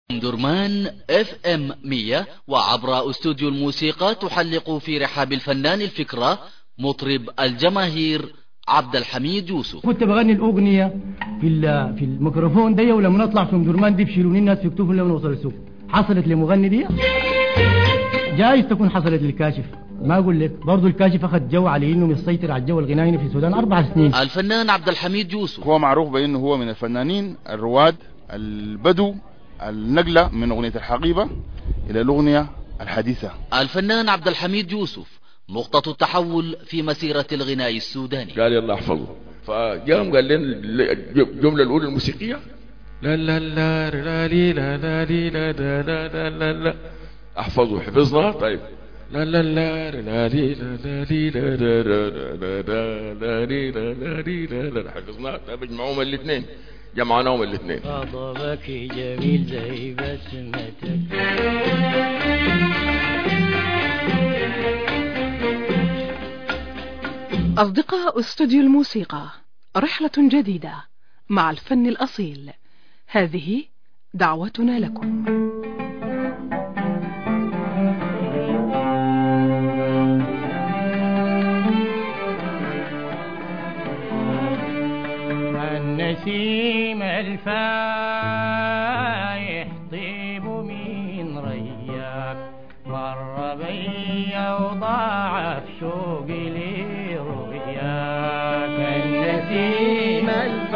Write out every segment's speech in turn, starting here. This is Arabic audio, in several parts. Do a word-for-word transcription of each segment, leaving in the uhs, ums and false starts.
درمان اف ام مية وعبر استوديو الموسيقى تحلق في رحاب الفنان الفكرة مطرب الجماهير عبد الحميد يوسف. كنت بغني الأغنية في في الميكروفون دي، ولما نطلع في درمان دي بشيلوني الناس في كتوفهم لما نوصل السوق. حصلت لمغني دي، جايز تكون حصلت للكاشف، ما أقول لك. برضو الكاشف أخذ جو على إنه يسيطر على الجو الغنائي في السودان أربع سنين. الفنان عبد الحميد يوسف هو معروف بأنه هو من الفنانين الرواد البدو النقلة من أغنية الحقيبة إلى الأغنية الحديثة. الفنان عبد الحميد يوسف نقطة التحول في مسيرة الغناء السوداني. قال يلا احفظه، فجام قال لنا الجملة الأولى الموسيقية لا لا لا لا لا لا لا لا لا لا لا احفظه. حفظنا طيب لا لا لا لا لا لا لا لا لا حفظنا. طيب اجمعوهم الاثنين، جمعناهم الاثنين. غضبك جميل زي بسمتك، أصدقاء استوديو الموسيقى، رحلة جديدة مع الفن الأصيل، هذه دعوتنا لكم. النسيم الفايح طيب من رياك، مر بي وضاعف شوقي لرؤياك. النسيم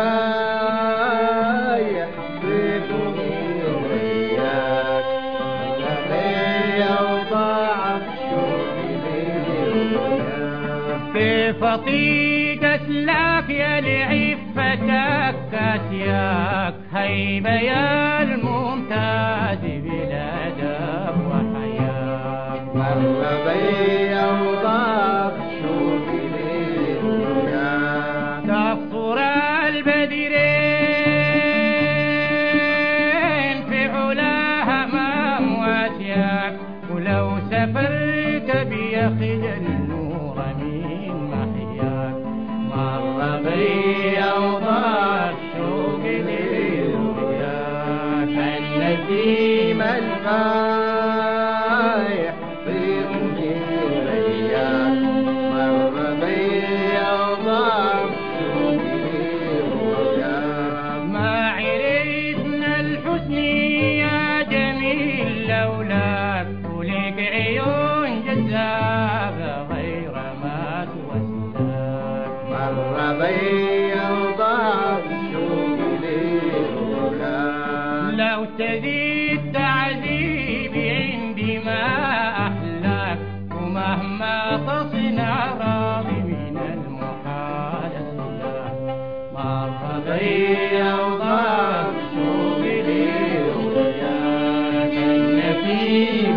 الفايح طيب من رياك، مر بي وضاعف شوقي لرؤياك. في فطيق اسلاك يا لعفتك كاسياك، هيبة يا الممتاز بلادك وحياك. مر بي وضاف شوقي لرؤياك، تقصر البدرين في علاها مواسياك، ولو سافرت بيخجل النور من محياك. مر بي وضاف شوقي لرؤياك. النسيم الفايح طير من رياك، مر بي وضاف شوقي لرؤياك. ما عرفنا الحسن يا جميل لولاك، ولك عيون جذابة غير ما توسلاك. مر بي وضاف شوقي لرؤياك. لو تزيد تعذيبي عندي ما أحلاك، ومهما تصنع راضي من المحال أسلاك. مر بي وضاف شوقي لرؤياك. النسيم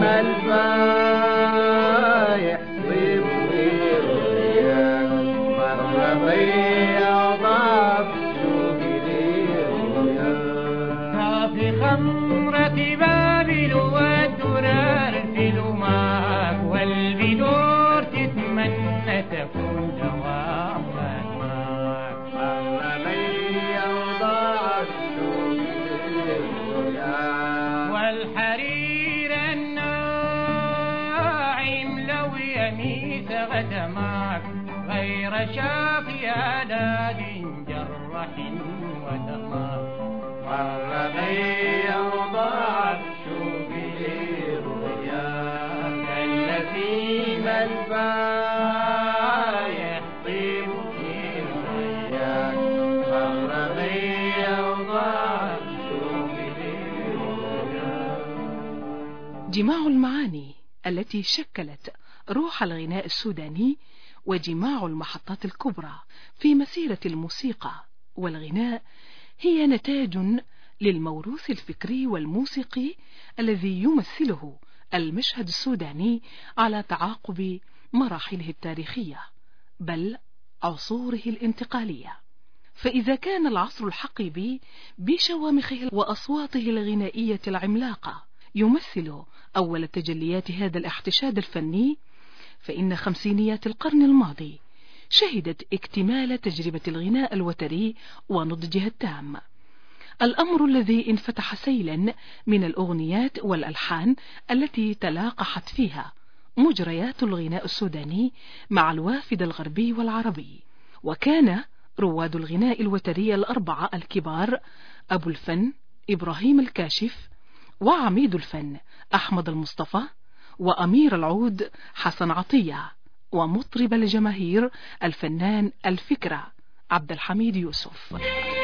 الفايح طيب لرؤياك، مر بي وضاف شوقي لرؤياك. في خمرة بابل والدرار في لماك، والبدور تتمنى تكون دوامك معك. مر بي وضاف شوقي لرؤياك. والحرير الناعم لو يميس غدماك، غير شافي آلاد جرح ودماك. مر بي وضاف شوقي لرؤياك. النسيم الفايح طيب من رياك، مر بي وضاف شوقي لرؤياك. جماع المعاني التي شكلت روح الغناء السوداني، وجماع المحطات الكبرى في مسيرة الموسيقى والغناء، هي نتاج للموروث الفكري والموسيقي الذي يمثله المشهد السوداني على تعاقب مراحله التاريخية، بل عصوره الانتقالية. فإذا كان العصر الحقيبي بشوامخه وأصواته الغنائية العملاقة يمثل أول تجليات هذا الاحتشاد الفني، فإن خمسينيات القرن الماضي شهدت اكتمال تجربة الغناء الوتري ونضجها التام، الأمر الذي انفتح سيلا من الأغنيات والألحان التي تلاقحت فيها مجريات الغناء السوداني مع الوافد الغربي والعربي. وكان رواد الغناء الوتري الأربعة الكبار أبو الفن إبراهيم الكاشف، وعميد الفن أحمد المصطفى، وأمير العود حسن عطية، ومطرب الجماهير الفنان الفكرة عبد الحميد يوسف.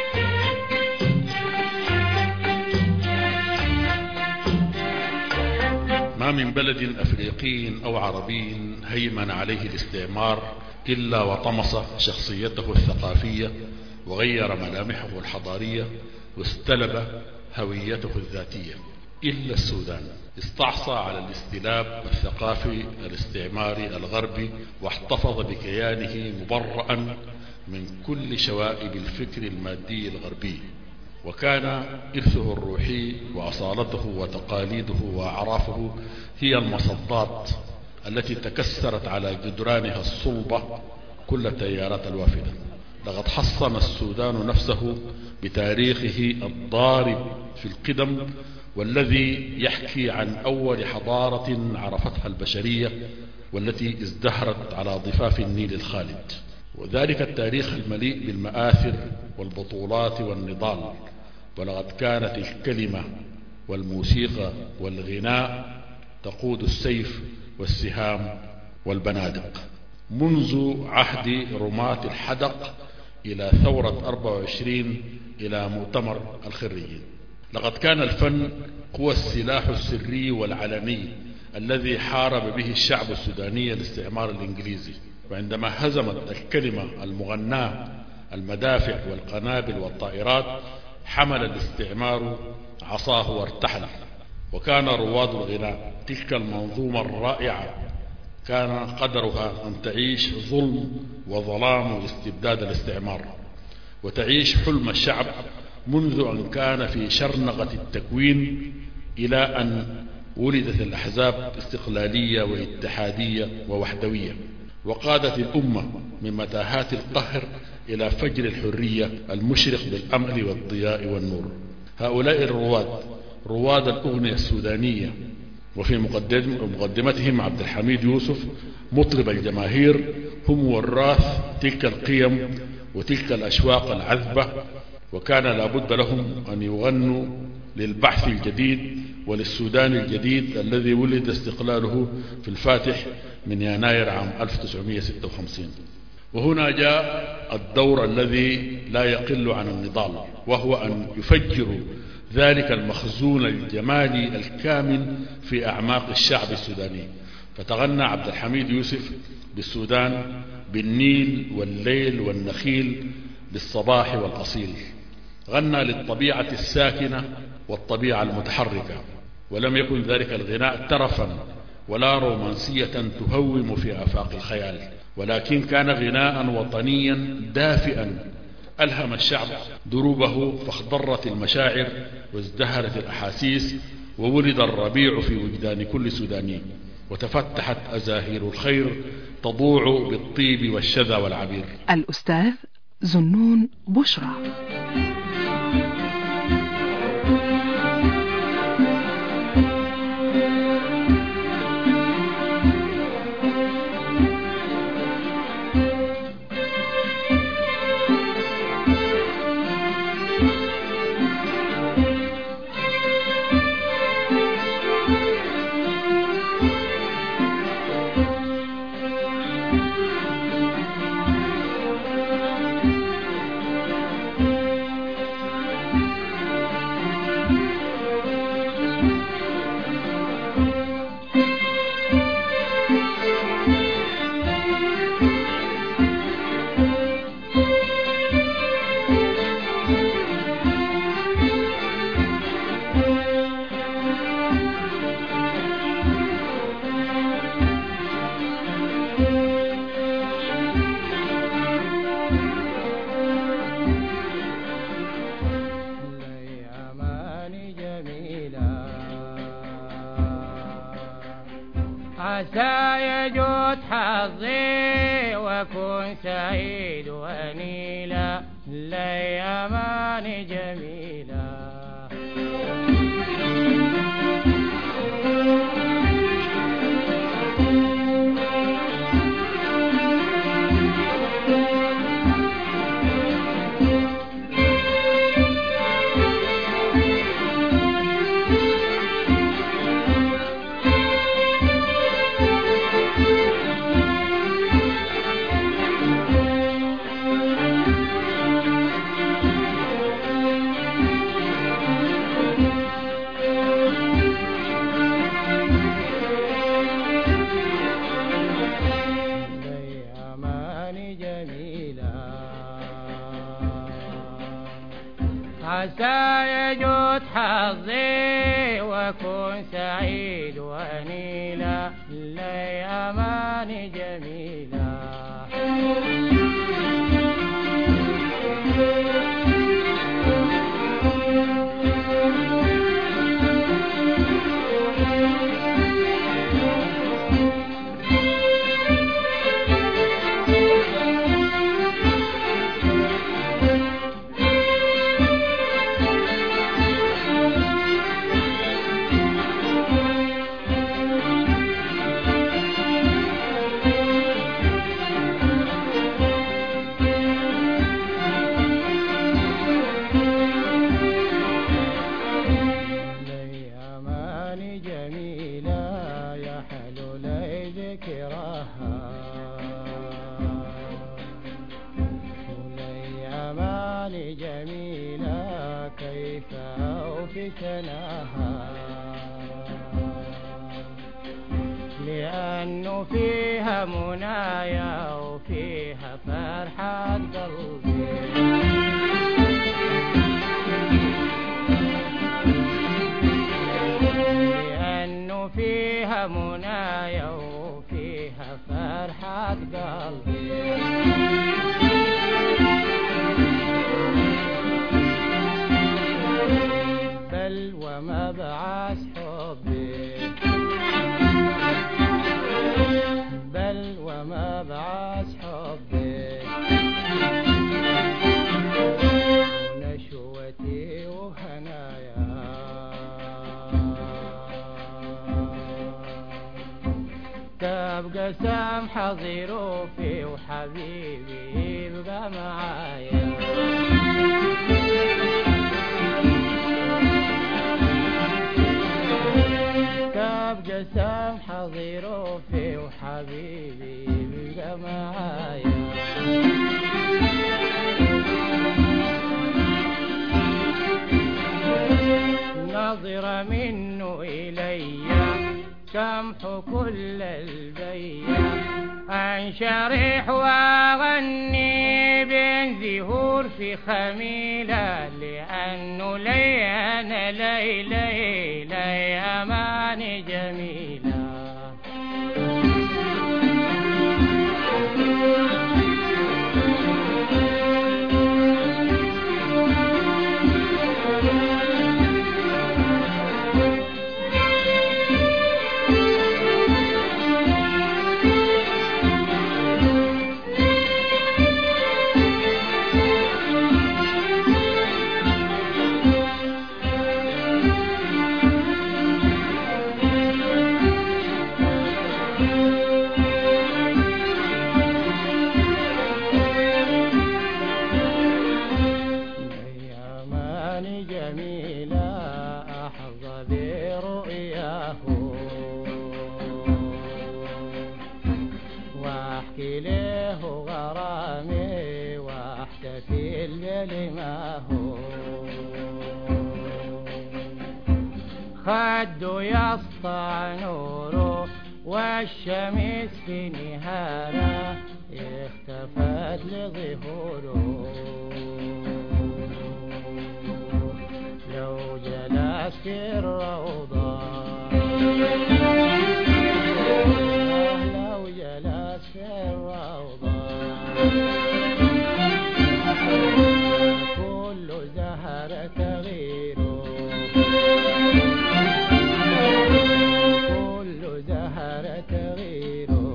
ما من بلد أفريقي أو عربي هيمن عليه الاستعمار إلا وطمس شخصيته الثقافية وغير ملامحه الحضارية واستلب هويته الذاتية، إلا السودان استعصى على الاستلاب الثقافي الاستعماري الغربي واحتفظ بكيانه مبرأ من كل شوائب الفكر المادي الغربي، وكان إرثه الروحي وأصالته وتقاليده وأعرافه هي المصدات التي تكسرت على جدرانها الصلبة كل التيارات الوافدة. لقد حصن السودان نفسه بتاريخه الضارب في القدم والذي يحكي عن أول حضارة عرفتها البشرية والتي ازدهرت على ضفاف النيل الخالد، وذلك التاريخ المليء بالمآثر والبطولات والنضال. ولقد كانت الكلمة والموسيقى والغناء تقود السيف والسهام والبنادق منذ عهد رماة الحدق إلى ثورة أربعة وعشرين إلى مؤتمر الخريجين. لقد كان الفن هو السلاح السري والعلني الذي حارب به الشعب السوداني الاستعمار الإنجليزي، وعندما هزمت الكلمة المغناة المدافع والقنابل والطائرات حمل الاستعمار عصاه وارتحل. وكان رواد الغناء تلك المنظومة الرائعة كان قدرها أن تعيش ظلم وظلام واستبداد الاستعمار، وتعيش حلم الشعب منذ أن كان في شرنقة التكوين إلى أن ولدت الأحزاب استقلالية واتحادية ووحدوية، وقادت الأمة من متاهات القهر إلى فجر الحرية المشرق بالأمل والضياء والنور. هؤلاء الرواد رواد الأغنية السودانية، وفي مقدمتهم عبد الحميد يوسف مطرب الجماهير، هم وراث تلك القيم وتلك الأشواق العذبة، وكان لابد لهم أن يغنوا للبحث الجديد وللسودان الجديد الذي ولد استقلاله في الفاتح من يناير عام ألف وتسعمائة وستة وخمسين. وهنا جاء الدور الذي لا يقل عن النضال، وهو أن يفجروا ذلك المخزون الجمالي الكامن في أعماق الشعب السوداني. فتغنى عبد الحميد يوسف بالسودان بالنيل والليل والنخيل، بالصباح والأصيل. غنى للطبيعة الساكنة والطبيعة المتحركة، ولم يكن ذلك الغناء ترفا ولا رومانسية تهوم في آفاق الخيال، ولكن كان غناء وطنيا دافئا ألهم الشعب دروبه، فاخضرت المشاعر وازدهرت الأحاسيس، وولد الربيع في وجدان كل سوداني، وتفتحت أزاهير الخير تضوع بالطيب والشذا والعبير. الأستاذ زنون بشرى. عسى يجود حظي وكن سعيد ونيلا، الأيام جميلة. وكن سعيد ونيلا لأمان جميلا. لأنه فيها منايا وفيها فرحة قلبي. لأنه فيها منايا وفيها فرحة قلبي. بل ومبعث حبي، بل ومبعث حبي، نشوتي وهنايا. تبقى سامحة ظروفي وحبيبي يبقى معايا. تبقى سامحة ظروفي وحبيبي يبقى معايا. نظرة منه إليا تمحو كل البيا. أنشرح وأغني بين زهور في خميلة. لأنه لي أنا لي لي لي أمان جميلة. خده يسطع نوره والشمس في نهاره. اختفت لظهوره لو جلس في الروضة. لو جلس في الروضة كل زهرة تغيره. كل زهرة تغيره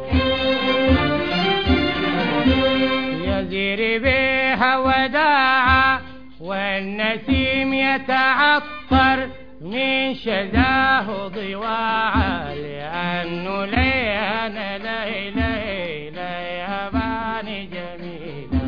يزير بها وداعا. والنسيم يتعطر من شذاه ضواعا. لأنه لي أنا لي لي لي أمان جميلة.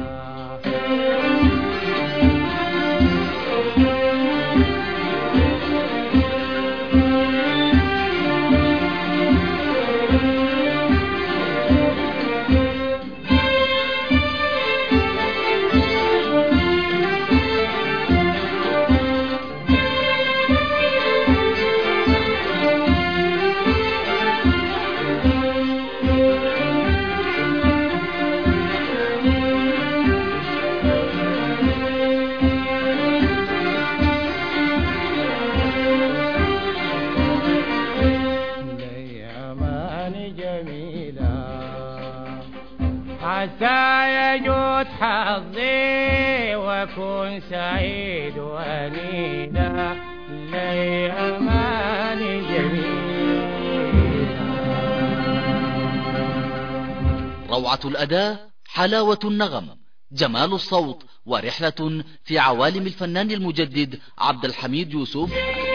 عسى يجود حظي وأكون سعيد وأنيدا لي أماني جميلة. روعة الأداء، حلاوة النغم، جمال الصوت، ورحلة في عوالم الفنان المجدد عبد الحميد يوسف.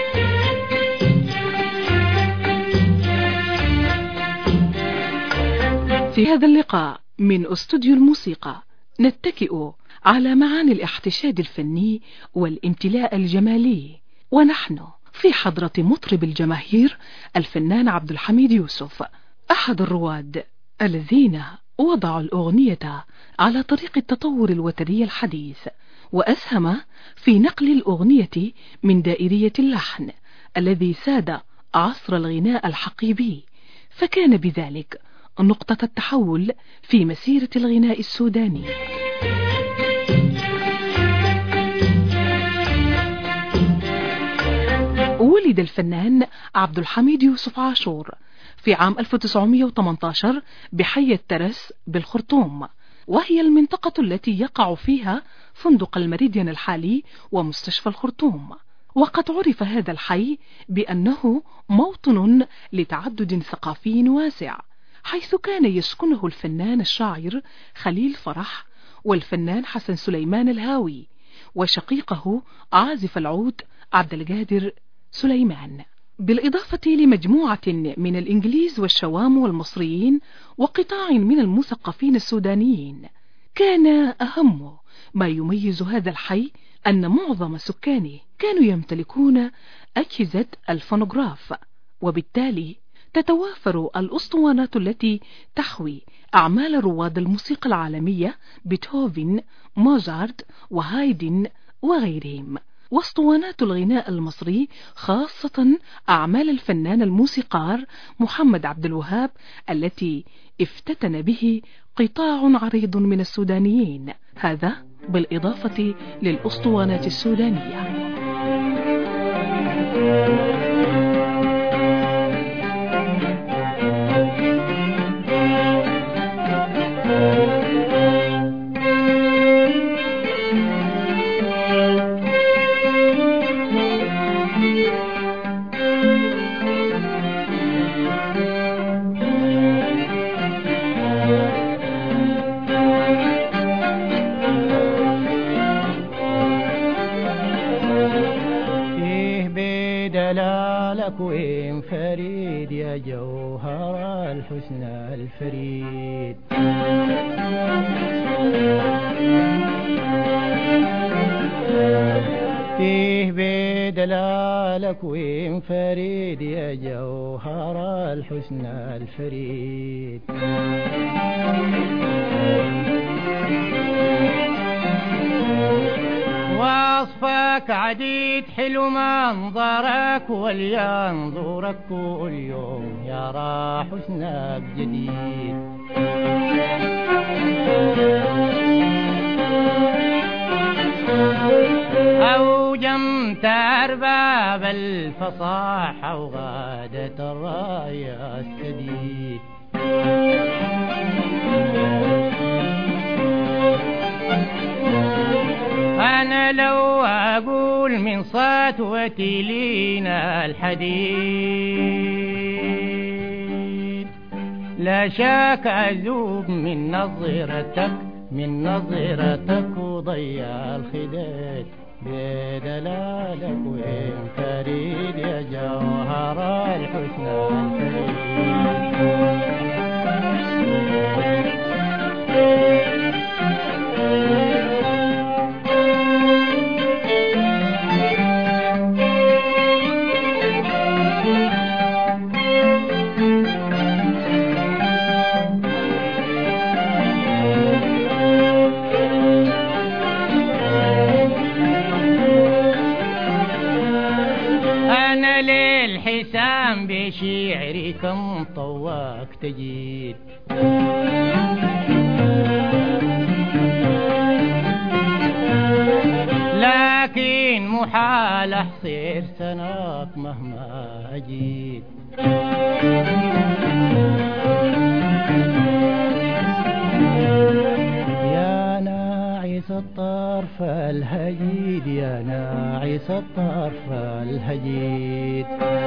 في هذا اللقاء من استوديو الموسيقى نتكئ على معاني الاحتشاد الفني والامتلاء الجمالي، ونحن في حضرة مطرب الجماهير الفنان عبد الحميد يوسف، أحد الرواد الذين وضعوا الأغنية على طريق التطور الوتري الحديث، وأسهم في نقل الأغنية من دائرية اللحن الذي ساد عصر الغناء الحقيبي، فكان بذلك نقطة التحول في مسيرة الغناء السوداني. ولد الفنان عبد الحميد يوسف عاشور في عام ألف وتسعمائة وثمانية عشر بحي الترس بالخرطوم، وهي المنطقة التي يقع فيها فندق المريديان الحالي ومستشفى الخرطوم. وقد عرف هذا الحي بأنه موطن لتعدد ثقافي واسع، حيث كان يسكنه الفنان الشاعر خليل فرح والفنان حسن سليمان الهاوي وشقيقه عازف العود عبد القادر سليمان، بالإضافة لمجموعة من الإنجليز والشوام والمصريين وقطاع من المثقفين السودانيين. كان أهم ما يميز هذا الحي أن معظم سكانه كانوا يمتلكون أجهزة الفونوغراف، وبالتالي تتوافر الأسطوانات التي تحوي أعمال رواد الموسيقى العالمية بيتهوفن، موزارت، وهايدن وغيرهم، واسطوانات الغناء المصري خاصة أعمال الفنان الموسيقار محمد عبد الوهاب التي افتتن به قطاع عريض من السودانيين، هذا بالإضافة للأسطوانات السودانية. وين فريد يا جوهر الحسن الفريد، فيه بدلالك وين فريد يا جوهر الحسن الفريد. وصفك عديد حلو منظرك ولينظرك كل يوم يرى حسنك جديد. أوجمت أرباب الفصاحة وغادت الراية السديد. أنا لو أقول من سطوتي لينا الحديد، لا شك أذوب من نظرتك من نظرتك وضيع الخداد. بدلالك وين فريد يا جوهر الحسن الفريد. للحسام بشعري كم طواك تجيد، لكن محال أحصر سناك مهما أجيد. الطرف الهجيد يا ناعس الطرف الهجيد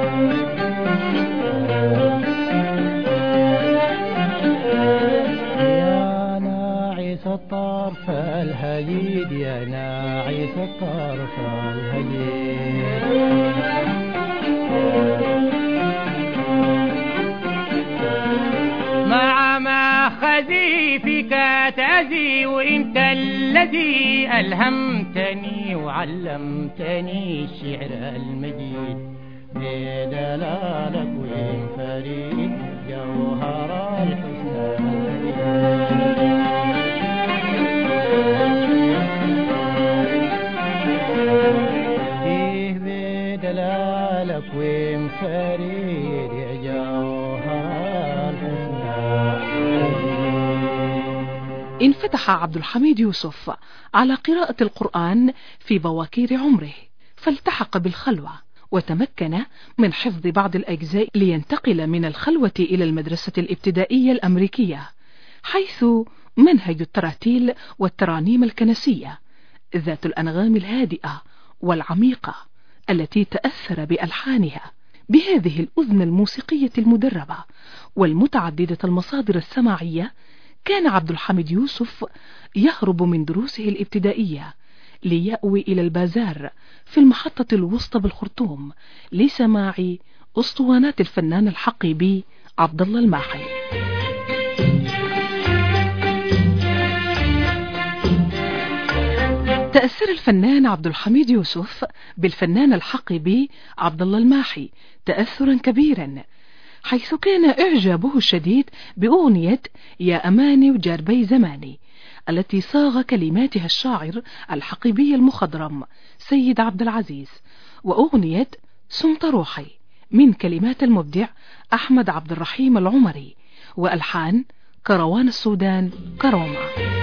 يا ناعس الطرف الهجيد يا ناعس الطرف الهجيد مع ما خزيفك تأذي وانت الذي ألهمتني وعلمتني الشعر المجيد بدلالك وين فريد جوهر الحسن فيه بدلالك وين فريد جوهر الحسن. انفتح عبد الحميد يوسف على قراءة القرآن في بواكير عمره، فالتحق بالخلوة وتمكن من حفظ بعض الأجزاء لينتقل من الخلوة إلى المدرسة الابتدائية الأمريكية، حيث منهج التراتيل والترانيم الكنسية ذات الأنغام الهادئة والعميقة التي تأثر بألحانها. بهذه الأذن الموسيقية المدربة والمتعددة المصادر السماعية كان عبد الحميد يوسف يهرب من دروسه الابتدائية ليأوي إلى البازار في المحطة الوسطى بالخرطوم لسماع أسطوانات الفنان الحقيبي عبد الله الماحي. تأثر الفنان عبد الحميد يوسف بالفنان الحقيبي عبد الله الماحي تأثرا كبيرا، حيث كان إعجابه الشديد بأغنية يا أماني وجاربي زماني التي صاغ كلماتها الشاعر الحقيبي المخضرم سيد عبد العزيز، وأغنية سمت روحي من كلمات المبدع أحمد عبد الرحيم العمري وألحان كروان السودان كرومة.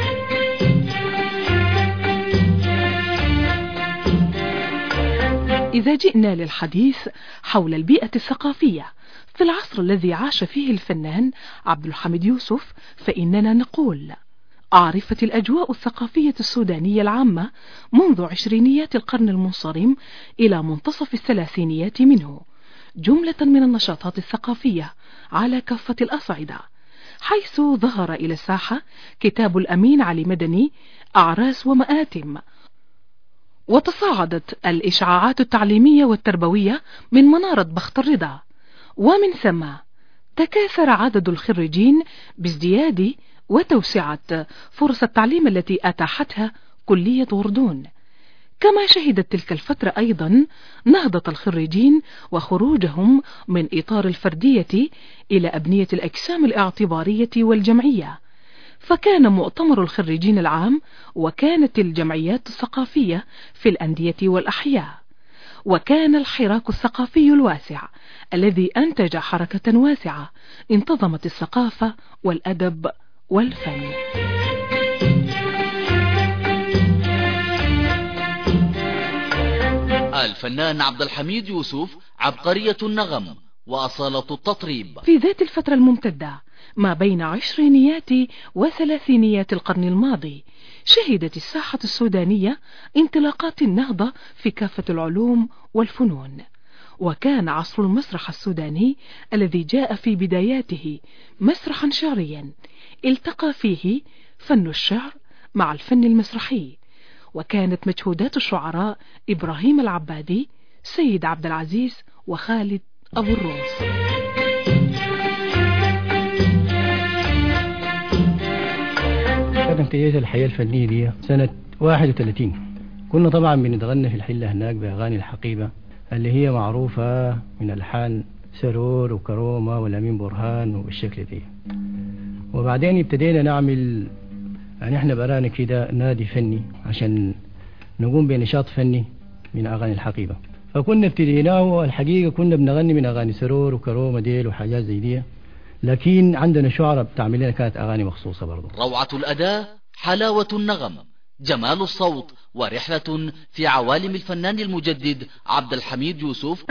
إذا جئنا للحديث حول البيئة الثقافية في العصر الذي عاش فيه الفنان عبد الحميد يوسف، فإننا نقول عرفت الأجواء الثقافية السودانية العامة منذ عشرينيات القرن المنصرم إلى منتصف الثلاثينيات منه جملة من النشاطات الثقافية على كافة الأصعدة، حيث ظهر إلى الساحة كتاب الأمين علي مدني أعراس ومآتم، وتصاعدت الإشعاعات التعليمية والتربوية من منارة بخت الرضا، ومن ثم تكاثر عدد الخريجين بازدياد وتوسعة فرص التعليم التي أتاحتها كلية غردون. كما شهدت تلك الفترة أيضا نهضة الخريجين وخروجهم من إطار الفردية إلى أبنية الأجسام الاعتبارية والجمعية، فكان مؤتمر الخريجين العام وكانت الجمعيات الثقافية في الأندية والأحياء، وكان الحراك الثقافي الواسع الذي أنتج حركة واسعة انتظمت الثقافة والأدب والفن. الفنان عبد الحميد يوسف عبقرية النغم وأصالة التطريب. في ذات الفترة الممتدة ما بين عشرينيات وثلاثينيات القرن الماضي شهدت الساحة السودانية انطلاقات النهضة في كافة العلوم والفنون، وكان عصر المسرح السوداني الذي جاء في بداياته مسرحا شعريا التقى فيه فن الشعر مع الفن المسرحي، وكانت مجهودات الشعراء إبراهيم العبادي، سيد عبد العزيز، وخالد أبو الروس. كانت ابتديت الحياة الفنية دي سنة واحد وثلاثين. كنا طبعا بنتغنى في الحلة هناك بأغاني الحقيبة اللي هي معروفة من ألحان سرور وكرومة والأمين برهان والشكل دي. وبعدين ابتدينا نعمل يعني احنا برانا كده نادي فني عشان نقوم بنشاط فني من أغاني الحقيبة. فكنا ابتديناه والحقيقة كنا بنغني من أغاني سرور وكرومة ديل وحاجات زي دي، لكن عندنا شعراء بتعمل لنا كانت أغاني مخصوصة برضو. روعة الأداء، حلاوة النغم، جمال الصوت، ورحلة في عوالم الفنان المجدد عبد الحميد يوسف.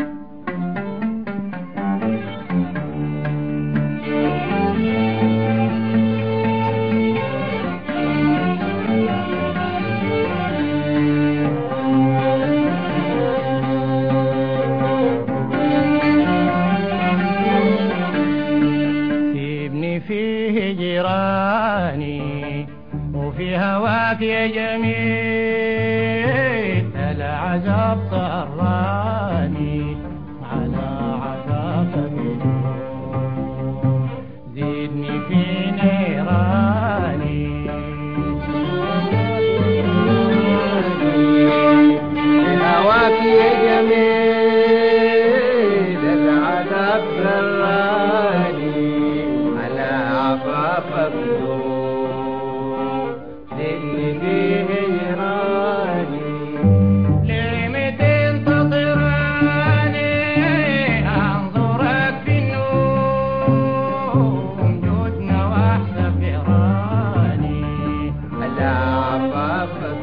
يا جميل العذاب طراني على عذابك زدني في نيراني هواك يا جميل العذاب طراني على عفافك زدني في هجراني لمتين تطراني انظرك في النوم جودنا واحدة فراني على عفافك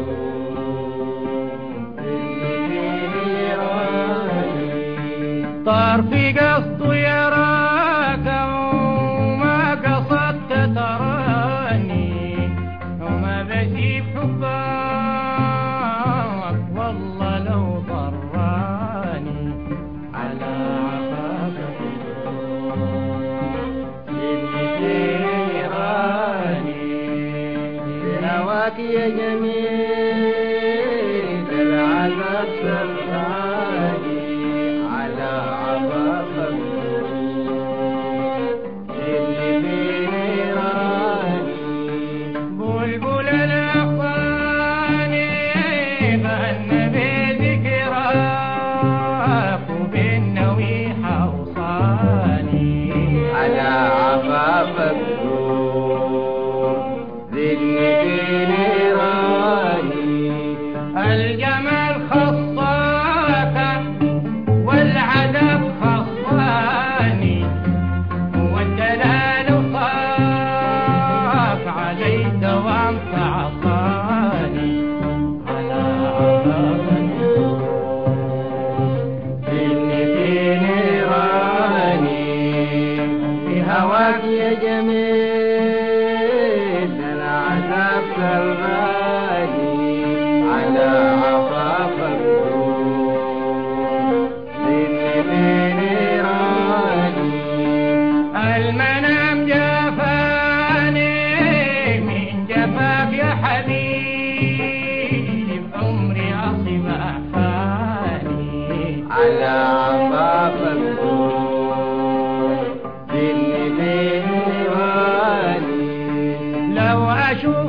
طار في قصده يراك وما قصدت تراني وما بسيب حبك والله لو ضراني على عفافك يراني بهواك يا جميل العذاب سراني على عفافك اللي في نيراني بلبل الأخواني غن بذكراك وبالنويحة وصاني على عفافك زدني في نيراني الجمال خصاك والعذاب خصاني والدلال صاك علي دوام تعطاني على عذابك زدني في نيراني بهواك يا جميل العذاب سراني على عفافك المنام جافاني من جفاك يا حبيب عمري عصب أحفاني على عفافك زدني في نيراني لو أشوف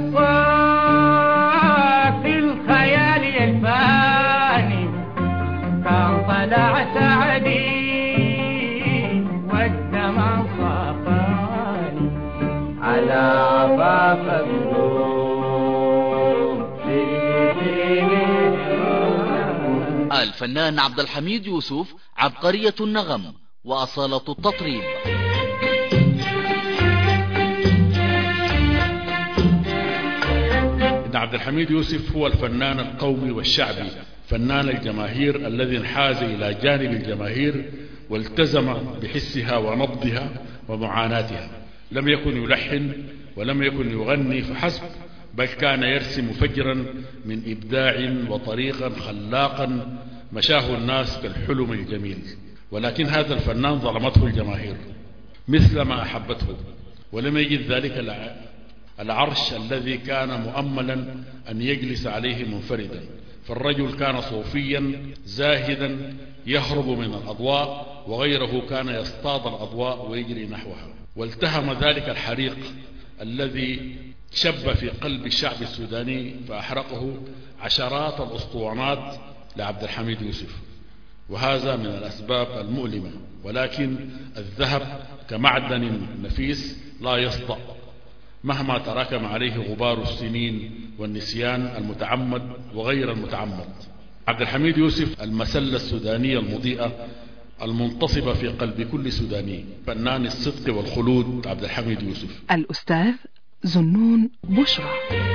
شخصك في الخيال الفاني كان طلع سعدي والدمع صفاني على عفافك الفنان عبد الحميد يوسف عبقرية النغم وأصالة التطريب. إن عبد الحميد يوسف هو الفنان القومي والشعبي، فنان الجماهير الذي انحاز إلى جانب الجماهير والتزم بحسها ونبضها ومعاناتها. لم يكن يلحن ولم يكن يغني فحسب، بل كان يرسم فجرا من إبداع وطريقا خلاقا مشاه الناس كالحلم الجميل. ولكن هذا الفنان ظلمته الجماهير مثل ما أحبته، ولم يجد ذلك العرش الذي كان مؤملا أن يجلس عليه منفردا. فالرجل كان صوفيا زاهدا يهرب من الأضواء، وغيره كان يصطاد الأضواء ويجري نحوها. والتهم ذلك الحريق الذي شب في قلب الشعب السوداني فأحرقه عشرات الأسطوانات لعبد الحميد يوسف، وهذا من الأسباب المؤلمة. ولكن الذهب كمعدن نفيس لا يصدأ مهما تراكم عليه غبار السنين والنسيان المتعمد وغير المتعمد. عبد الحميد يوسف المسلة السودانية المضيئة المنتصبة في قلب كل سوداني، فنان الصدق والخلود عبد الحميد يوسف. الأستاذ زنون بشرى.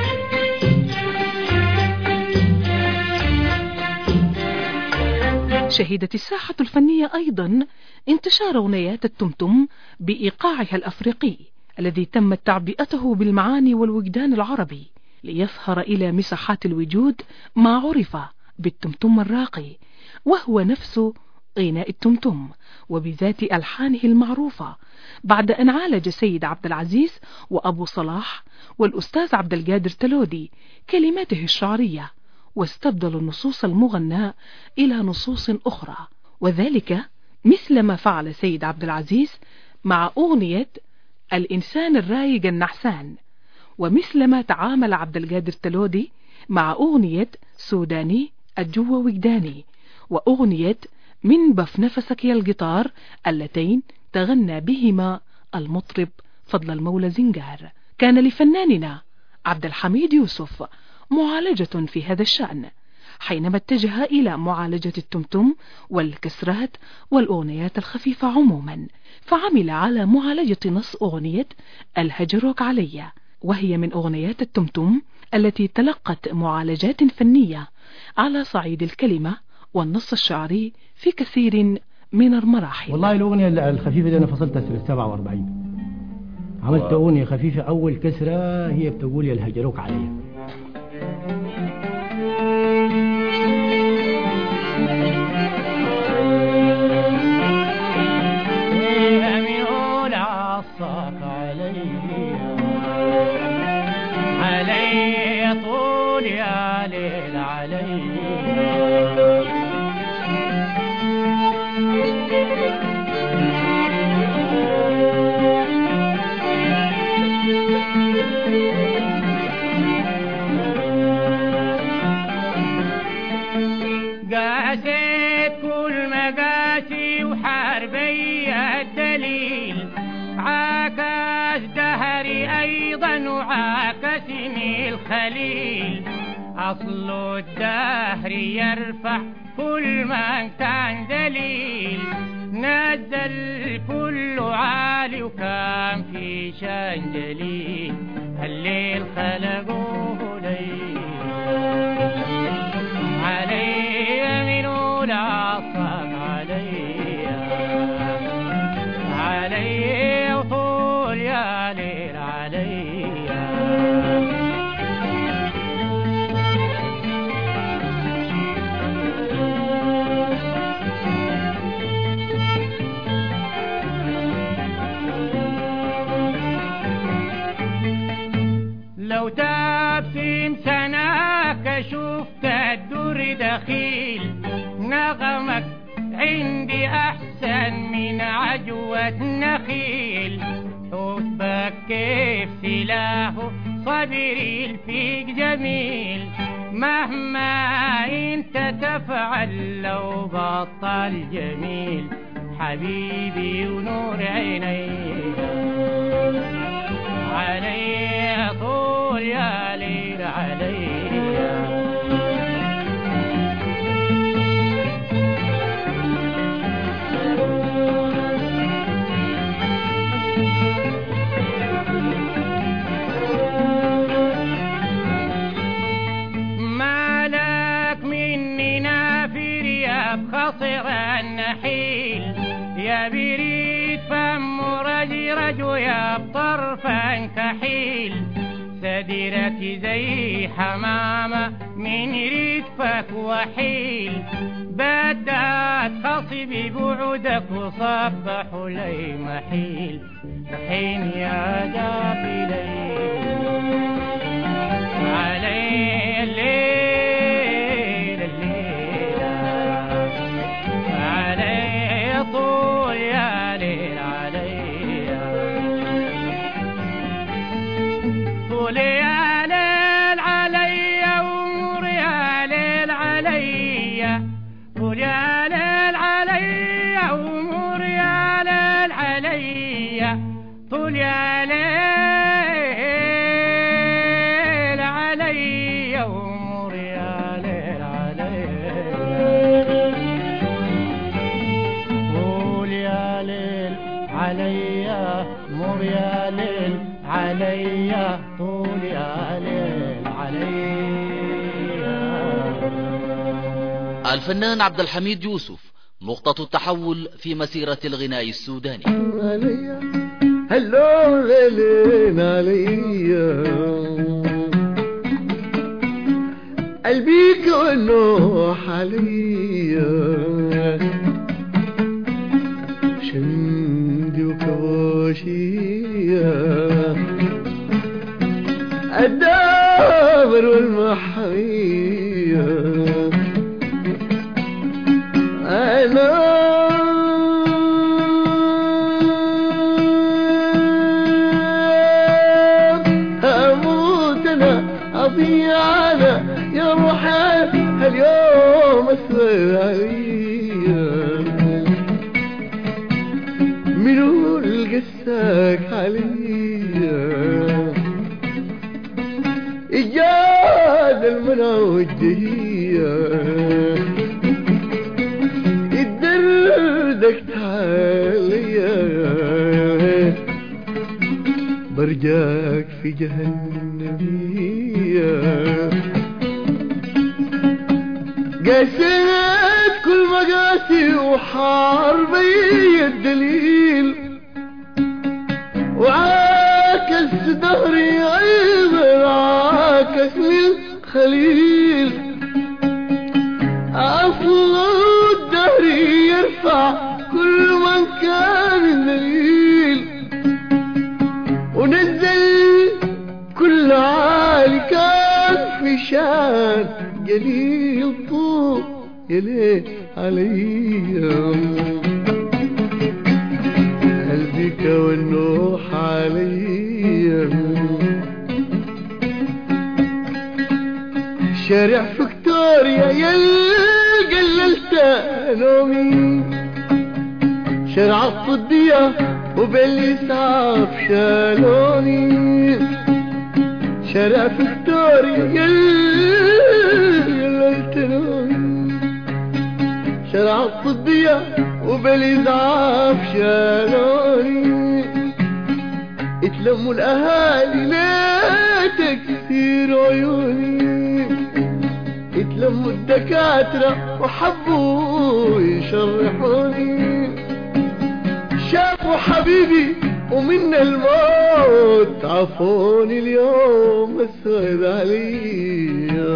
شهدت الساحة الفنية أيضا انتشار أغنيات التمتم بإيقاعها الأفريقي الذي تمت تعبئته بالمعاني والوجدان العربي ليظهر إلى مساحات الوجود ما عرف بالتمتم الراقي، وهو نفسه غناء التمتم وبذات ألحانه المعروفة، بعد أن عالج سيد عبد العزيز وأبو صلاح والأستاذ عبد القادر تلودي كلماته الشعرية، واستبدلوا النصوص المغناة إلى نصوص أخرى، وذلك مثل ما فعل سيد عبد العزيز مع أغنية الإنسان الرايق النحسان، ومثل ما تعامل عبد القادر تلودي مع أغنية سوداني الجو وجداني، وأغنية من بف نفسك يا القطار، اللتين تغنى بهما المطرب فضل المولى زنجار. كان لفناننا عبد الحميد يوسف معالجة في هذا الشأن، حينما اتجه إلى معالجة التمتم والكسرات والأغنيات الخفيفة عموما، فعمل على معالجة نص أغنية الهجروك علي، وهي من أغنيات التمتم التي تلقت معالجات فنية على صعيد الكلمة والنص الشعري في كثير من المراحل. والله الأغنية الخفيفة دي أنا فصلتها سنة سبعة وأربعين، عملت أغنية خفيفة، أول كسرة هي بتقول يا الهجروك علي. علي طول يا ليل علي قاسيت كل مقاسي وحاربي الدليل، عاكس دهري أيضا وعاكسني الخليل، أصل الدهر يرفع كل من كان ذليل، نزل كل عالي وكان في شان جليل، الليل خلقوه ليل علي من العصام علي علي وطول يا ليل علي. لو تبسم سناك شفت الدر دخيل، نغمك عندي أحسن من عجوة نخيل، حبك كيف سلاحه صدري الفيك جميل، مهما انت تفعل لو بطل جميل، حبيبي ونور عيني علي طول يا ليل علي. مالك مني نافر يا بخصر النحيل، يا بريد فم رجرج ويا بطرفا كحيل، سديرك زي حمامة من ردفك وحيل، بدأت خصبي بعدك وصبح لي محيل، حين يا جابلي علي الليل الليل علي طول يا ليل علي طول يا ليل علي ومر يا ليل علي طول يا ليل علي ومر يا ليل علي طول يا ليل علي ومر يا ليل علي طول يا ليل علي مر يا ليل علي طول يا ليل علي. الفنان عبد الحميد يوسف نقطة التحول في مسيرة الغناء السوداني. هلو ليلين عليا قلبي كله عليا شندي وكواشية الدابر والمحمية أنا أموت أنا أضيع أنا يا روحي اليوم أسهر عليا منو القساك عليا إيجاد المنى والدهية الدردك تعاليا برجاك في جهنمية قاسيت كل مقاسي وحاربي الدليل وعاكس دهري أيضا عاكس للخليل أصل الدهري يرفع كل من كان ذليل ونزل كل عالي كان في شان جليل طوب يلي عليا قلبك والنوح عليا شارع فيكتوريا يلي قللت نومي شارع الصدية وبالإسعاف شالوني شارع فيكتوريا يلي قللت نومي شارع الصدية وبالإسعاف شالوني اتلموا الأهالي ليه تكسير عيوني اتلموا الدكاترة وحبوا يشرحوني شافوا حبيبي ومن الموت عفوني اليوم أسود عليا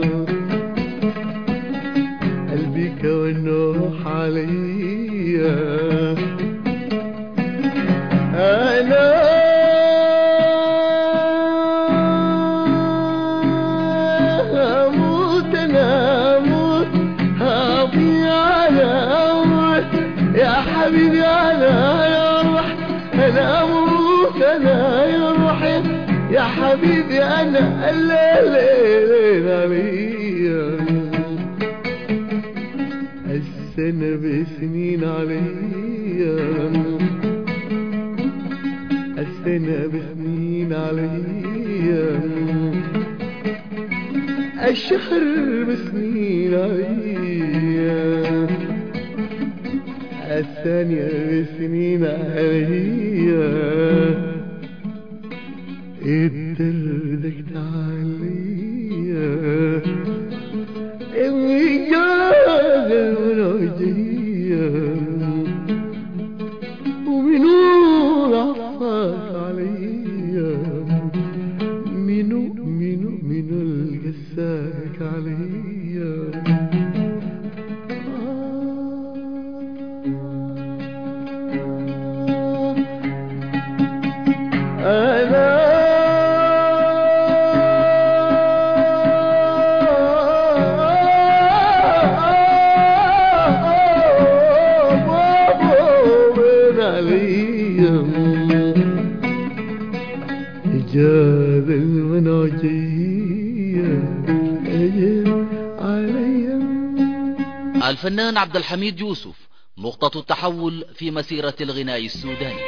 قلبك والنوح عليا أنا أموت أنا أموت أضيع أنا أموت يا حبيبي أنا يا روح أنا أموت أنا يا روحي يا حبيبي أنا الليل عليا السنة بسنين عليا السنة بسنين عليا الشهر بسنين عليا الثانية بسنين عليا الدردك تعاليا الرجال المناجية ومنو العفاف عليا منو منو منو القساك عليا أنا إجاب المناجية أجب عليا. الفنان عبد الحميد يوسف نقطة التحول في مسيرة الغناء السوداني.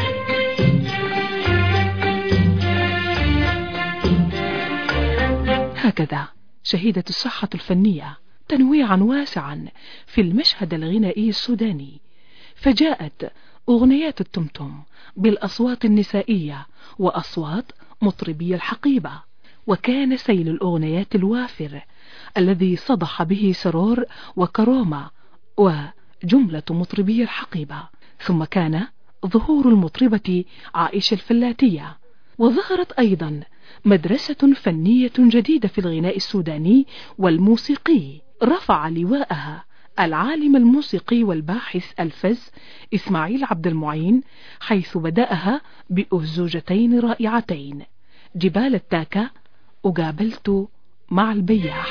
هكذا شهدت الصحة الفنية تنويعا واسعا في المشهد الغنائي السوداني، فجاءت أغنيات التمتم بالأصوات النسائية وأصوات مطربي الحقيبة، وكان سيل الأغنيات الوافر الذي صدح به سرور وكرومة وجملة مطربي الحقيبة. ثم كان ظهور المطربة عائشة الفلاتية، وظهرت أيضا مدرسة فنية جديدة في الغناء السوداني والموسيقي رفع لواءها العالم الموسيقي والباحث الفز إسماعيل عبد المعين، حيث بدأها بأهزوجتين رائعتين، جبال التاكا وقابلت مع البياح.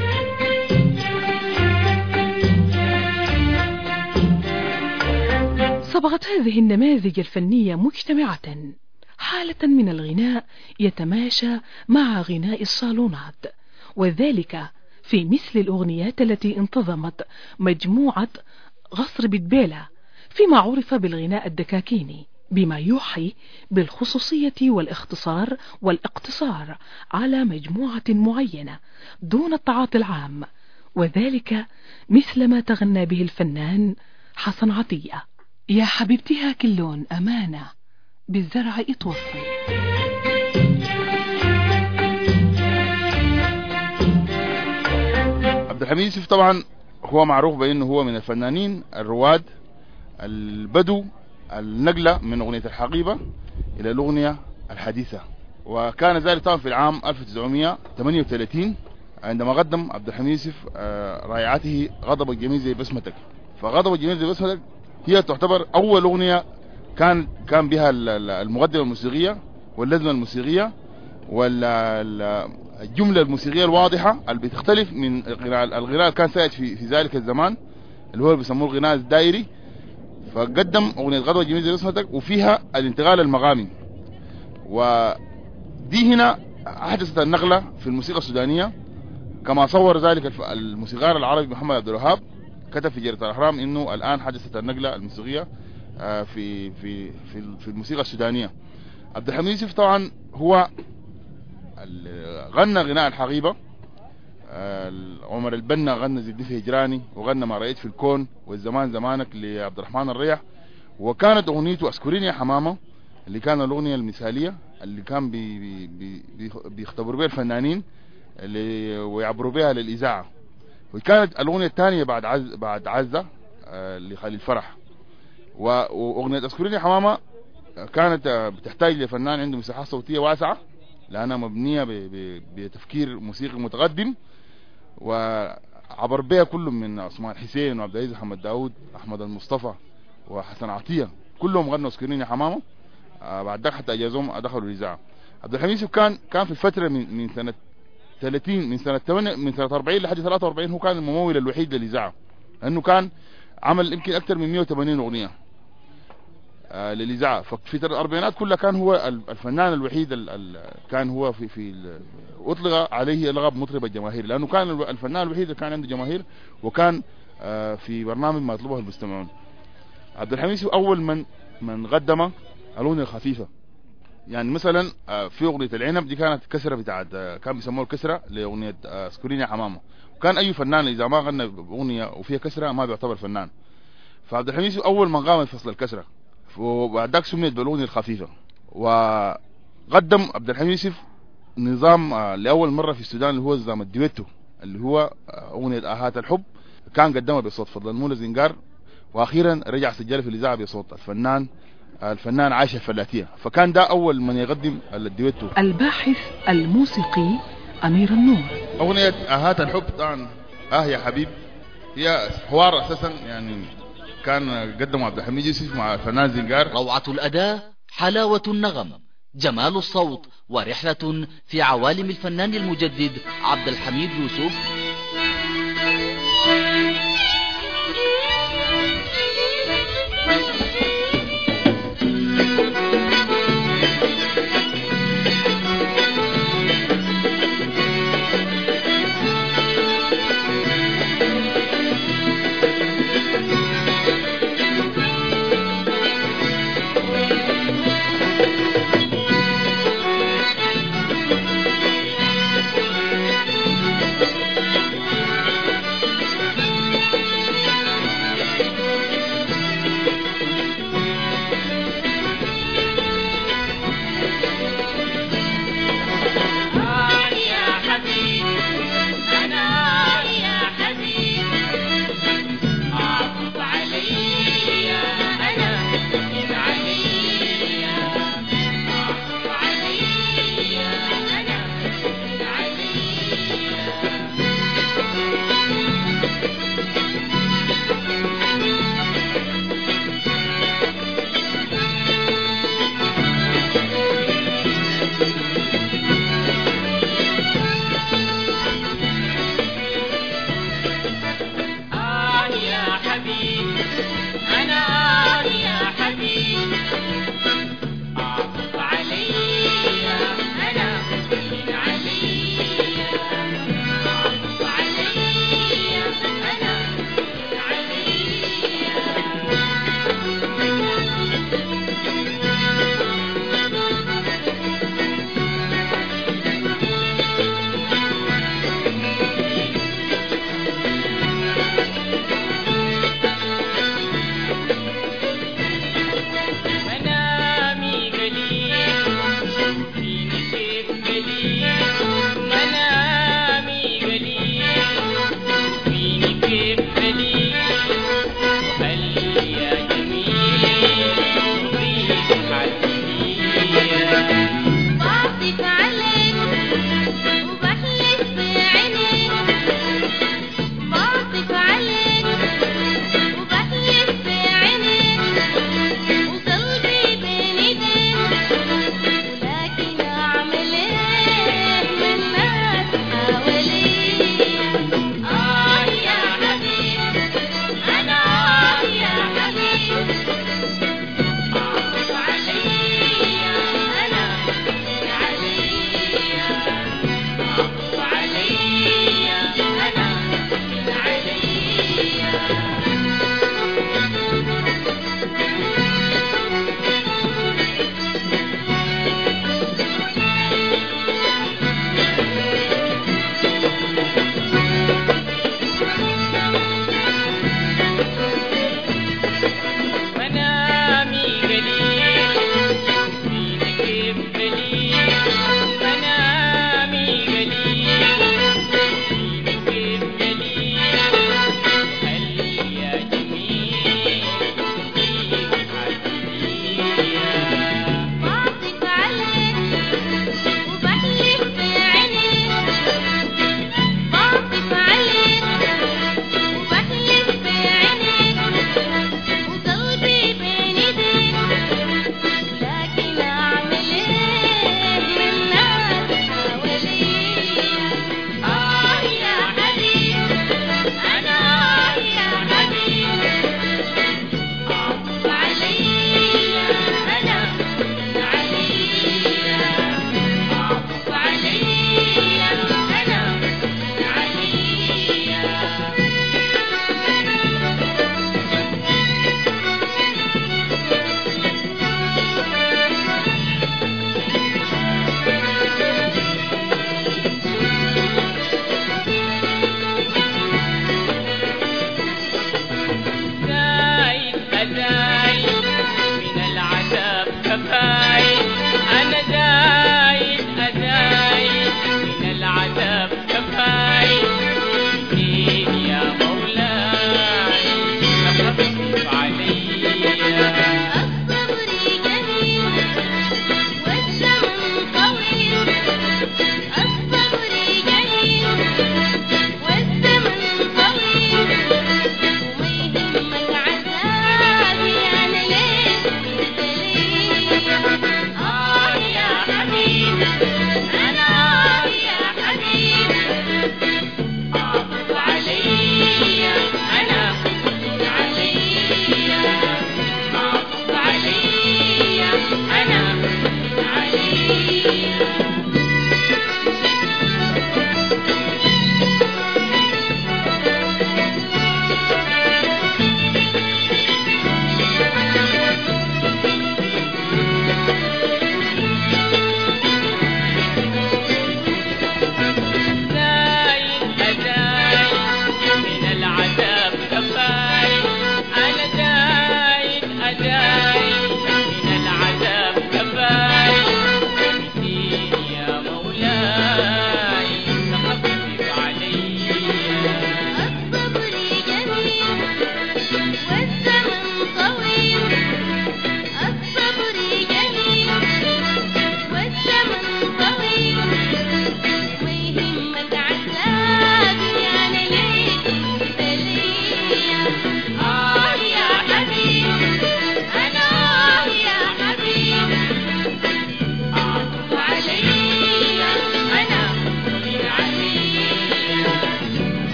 صبغت هذه النماذج الفنية مجتمعة حالة من الغناء يتماشى مع غناء الصالونات، وذلك في مثل الأغنيات التي انتظمت مجموعة غصر بتبيلة فيما عرف بالغناء الدكاكيني، بما يوحي بالخصوصية والاختصار والاقتصار على مجموعة معينة دون التعاطي العام، وذلك مثل ما تغنى به الفنان حسن عطية: يا حبيبتها كلون أمانة بالزرع اتوصل. عبد الحميد يوسف طبعا هو معروف بأنه هو من الفنانين الرواد البدو النقلة من أغنية الحقيبة إلى الأغنية الحديثة، وكان ذلك طبعا في العام ألف وتسعمائة وثمانية وثلاثين عندما قدم عبد الحميد يوسف رائعته غضب الجميل زي بسمتك. فغضب الجميل زي بسمتك هي تعتبر أول أغنية كان كان بها المقدمة الموسيقية واللازمة الموسيقية والجملة الموسيقية الواضحة اللي بتختلف من الغناء الغناء كان سائد في في ذلك الزمان اللي هو بيسموه الغناء الدائري. فقدم أغنية غضب الجميل زي بسمتك وفيها الانتقال المغامي، ودي هنا حدثت النقلة في الموسيقى السودانية كما صور ذلك الموسيقار العربي محمد عبد الوهاب. كتب في جريدة الأهرام إنه الآن حدثت النقلة الموسيقية في في في في الموسيقى السودانية. عبد الحميد يوسف طبعا هو غنى غناء الحقيبة، عمر البنا غنى زدني في هجراني، وغنى ما رأيت في الكون والزمان زمانك لعبد الرحمن الريح، وكانت أغنيته أذكريني يا حمامة اللي كان الأغنية المثالية اللي كان بي بي بي بيختبروا بها الفنانين اللي ويعبروا بها للإذاعة. وكانت الأغنية الثانية بعد عز بعد عزة لخليل فرح. وأغنية أذكريني يا حمامة كانت بتحتاج لفنان عنده مساحات صوتية واسعة لأنها مبنية بتفكير موسيقي متقدم، وعبر بها كل من عثمان حسين وعبد العزيز محمد داود أحمد المصطفى وحسن عطية، كلهم غنوا أذكريني يا حمامة. بعد ذلك حتى أجازهم دخلوا الإذاعة. عبد الحميد كان كان في الفترة من من سنة ثلاثين من سنة ثمانية من سنة أربعين لحد ثلاثة وأربعين هو كان الممول الوحيد للإذاعة، لأنه كان عمل يمكن أكثر من مئة وثمانين أغنية آه للإذاعة. ففي الأربعينات كلها كان هو الفنان الوحيد ال ال كان هو في في أطلق عليه لقب مطرب الجماهير، لأنه كان الفنان الوحيد اللي كان عنده جماهير، وكان آه في برنامج ما يطلبه المستمعون. عبد الحميد أول من من قدم الأغنية الخفيفة، يعني مثلا في أغنية العنب دي كانت كسرة بتاعت كان بيسموها الكسرة لأغنية أذكريني يا حمامة، وكان أي فنان إذا ما غنى أغنية وفيها كسرة ما بيعتبر فنان. فعبد الحميد أول من قام بفصل الكسرة، وبعد ذاك سميت بالأغنية الخفيفة. وقدم عبد الحميد يوسف نظام لأول مرة في السودان اللي هو نظام الدويتو، اللي هو أغنية آهات الحب، كان قدمها بصوت فضل المولى زنقار، وأخيرا رجع سجلها في الإذاعة بصوت الفنان الفنان عايشة الفلاتية. فكان ده أول من يقدم الدويتو. الباحث الموسيقي أمير النور. أغنية آهات الحب طبعا آه يا حبيب هي حوار أساسا، يعني كان قدمه عبد الحميد يوسف مع الفنان زنقار. روعة الأداء، حلاوة النغم، جمال الصوت، ورحلة في عوالم الفنان المجدد عبد الحميد يوسف.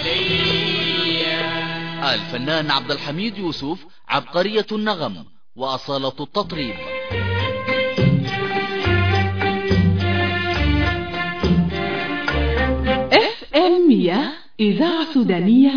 الفنان عبد الحميد يوسف، عبقرية النغم وأصالة التطريب. اف ام مية إذاعة سودانية.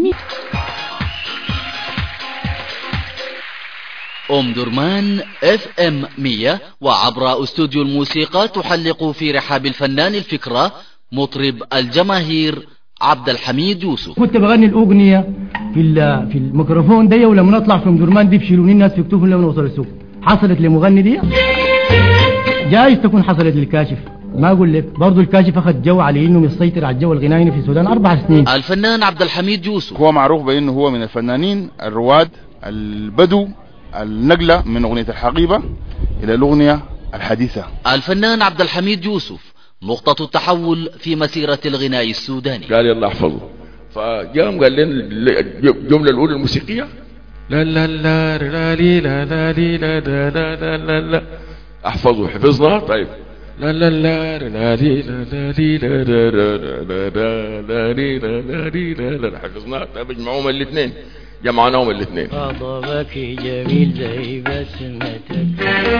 أم درمان اف ام مية وعبر استوديو الموسيقى تحلق في رحاب الفنان الفكرة مطرب الجماهير عبد الحميد يوسف. كنت بغني الأغنية في في الميكروفون دي، ولما نطلع في أم درمان دي بشيلوني الناس يكتبون لما نوصل السوق. حصلت لمغني دي، جايز تكون حصلت للكاشف، ما أقول لك. برضو الكاشف أخذ جو على إنه يسيطر على الجو الغنائي في السودان أربع سنين. الفنان عبد الحميد يوسف هو معروف بأنه هو من الفنانين الرواد البدو النقلة من أغنية الحقيبة إلى الأغنية الحديثة. الفنان عبد الحميد يوسف نقطة التحول في مسيرة الغناء السوداني. قال يلا احفظه، فجاءهم قال لنا الجملة الأولى الموسيقية لا لا لا لا لي لا لا لي لا لا لا لا لا احفظه. حفظنا طيب لا لا لا لا لي لا لا لي لا لا لا لا لي لا لا لي لا لا حفظنا. طيب اجمعوهم الاثنين، جمعناهم الاثنين. خطبك جميل زي بسمتك.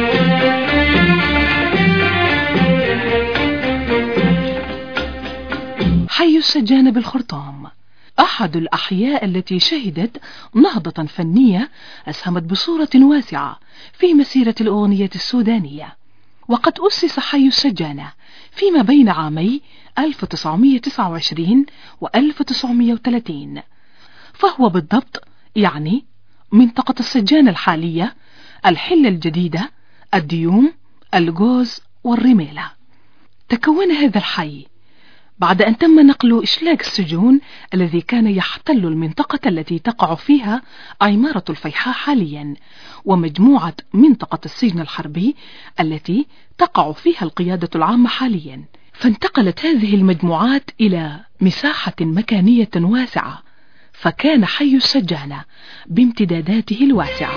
حي السجانة بالخرطوم، أحد الأحياء التي شهدت نهضة فنية أسهمت بصورة واسعة في مسيرة الأغنية السودانية. وقد أسس حي السجانة فيما بين عامي ألف وتسعمئة وتسعة وعشرين و ألف وتسعمئة وثلاثين، فهو بالضبط يعني منطقة السجانة الحالية، الحلة الجديدة، الديوم، الجوز والرميلة. تكون هذا الحي بعد أن تم نقل إشلاك السجون الذي كان يحتل المنطقة التي تقع فيها عمارة الفيحاء حاليا، ومجموعة منطقة السجن الحربي التي تقع فيها القيادة العامة حاليا. فانتقلت هذه المجموعات إلى مساحة مكانية واسعة، فكان حي السجانة بامتداداته الواسعة.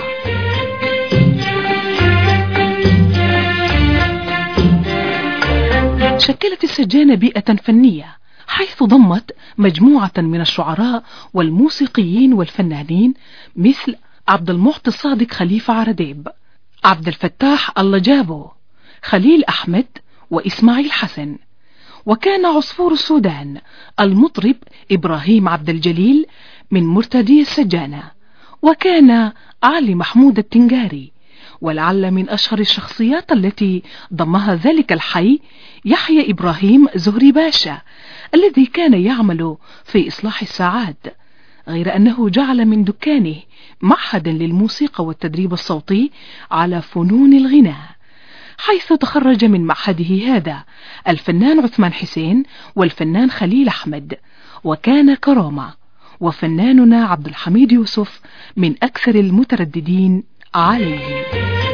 شكلت السجانة بيئة فنية حيث ضمت مجموعة من الشعراء والموسيقيين والفنانين مثل عبد المعطي الصادق خليفة عرديب، عبد الفتاح الله جابو، خليل أحمد وإسماعيل حسن. وكان عصفور السودان المطرب إبراهيم عبد الجليل من مرتدي السجانة، وكان علي محمود التنجاري. ولعل من أشهر الشخصيات التي ضمها ذلك الحي يحيى إبراهيم زهري باشا الذي كان يعمل في إصلاح الساعات، غير أنه جعل من دكانه معهدا للموسيقى والتدريب الصوتي على فنون الغناء، حيث تخرج من معهده هذا الفنان عثمان حسين والفنان خليل أحمد، وكان كرامة. وفناننا عبد الحميد يوسف من أكثر المترددين عليه.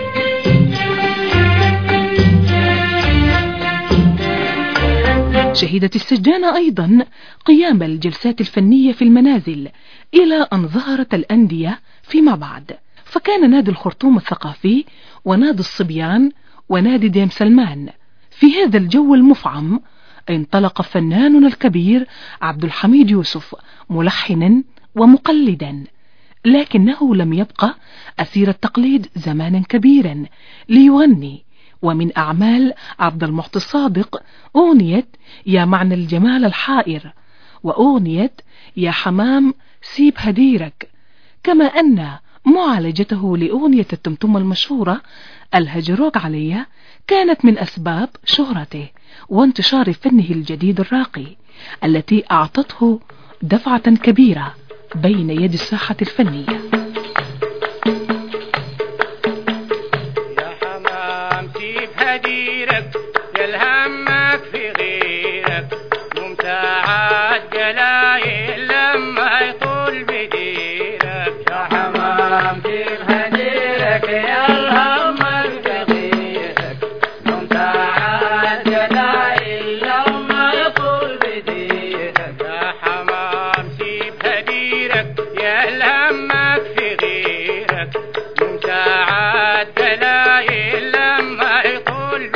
شهدت السجانة أيضا قيام الجلسات الفنية في المنازل إلى أن ظهرت الأندية فيما بعد، فكان نادي الخرطوم الثقافي ونادي الصبيان ونادي ديم سلمان. في هذا الجو المفعم انطلق فناننا الكبير عبد الحميد يوسف ملحنا ومقلدا، لكنه لم يبقى أسير التقليد زمانا كبيرا ليغني. ومن أعمال عبد المعطي الصادق أغنية يا معنى الجمال الحائر، وأغنية يا حمام سيب هديرك، كما أن معالجته لأغنية التمتم المشهورة الهجروك عليا كانت من أسباب شهرته وانتشار فنه الجديد الراقي التي أعطته دفعة كبيرة بين يد الساحة الفنية. يا حمام سيب هديرك يلهمك في غيرك، ممتعات جلايل لما يطول بديرك. يا حمام سيب هديرك يلهمك في غيرك، ممتعات جلايل لما يطول بديرك. يا حمام سيب هديرك يلهمك في غيرك، ممتعات جلايل لما يطول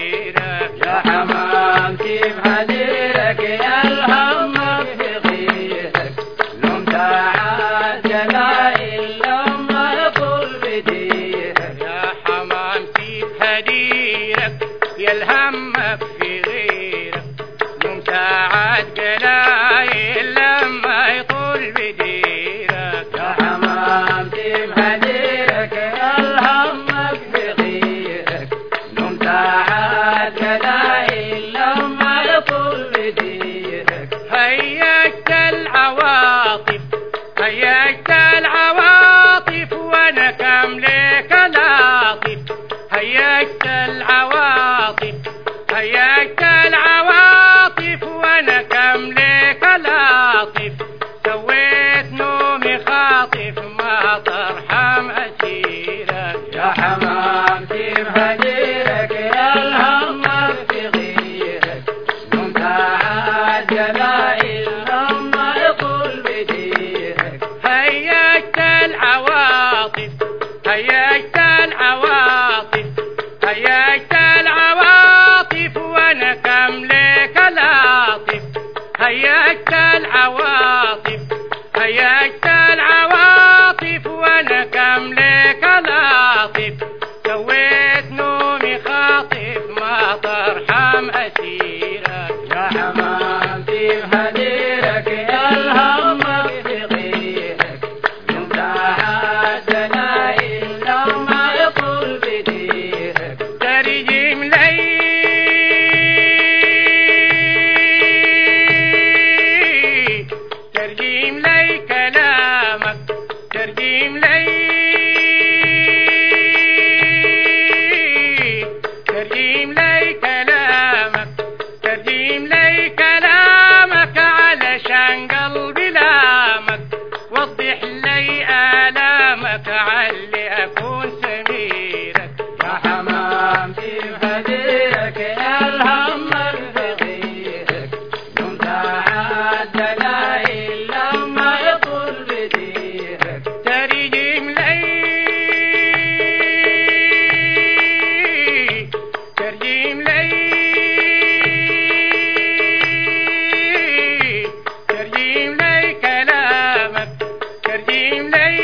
بديرك. يا حمام سيب هديرك يلهمك في غيرك، العواطف هيجت العواطف وانا كم لك لاطف سويت نومي خاطف ما ترحم اسيرك يا حمامتي بهديرك يا الهم في غيرك يوم ساعات دلائل لما يطول بديرك ترجم لي ترجم لي كلامك ترجم لي ترجم لي كلامك ترجم لي كلامك علشان قلبي لامك وضح لي آلامك علي أكون سميرك يا حمامتي بهديرك يا الهم بغيرك يوم ساعات دلائل لما يطول بديرك ترجم لي ترجم لي ترجم لي كلامك ترجم لي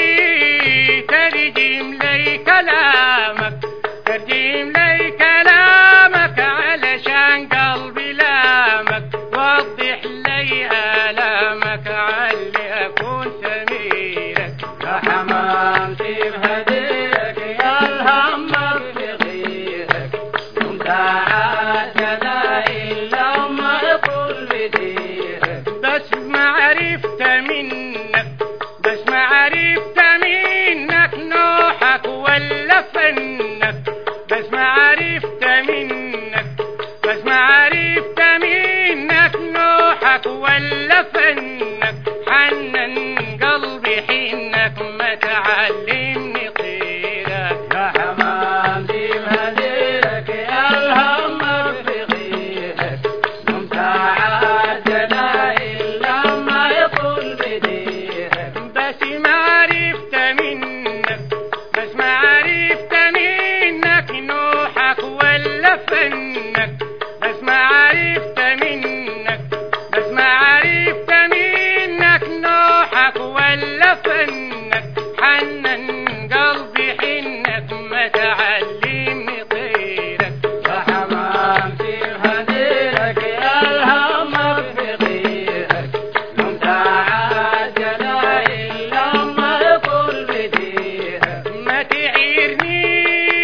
ترجم لي كلامك ترجم لي كلامك علشان قلبي لامك وضح لي آلامك علي أكون سميرك يا حمامتي بهديرك يا الهم بغيرك يوم ساعات دلائل لما يطول بديرك بس ما عرفت منك بس ما عرفت منك نوحك ولا فنك بس ما عرفت منك بس ما عرفت منك نوحك ولا فنك حنن قلبي حينك ما تعلمني طيرك يا حمامتي بهديرك يا الهم بغيرك يوم ساعات دلائل لما يطول بديرك بس ما عرفت منك بس ما عرفت منك نوحك ولا فنك بس ما عرفت منك بس ما عرفت منك نوحك ولا فنك حنن قلبي حنك ما تعلمني طيرك يا حمامتي بهديرك يا الهم بغيرك يوم ساعات دلائل لما يطول بديرك ما تعيرني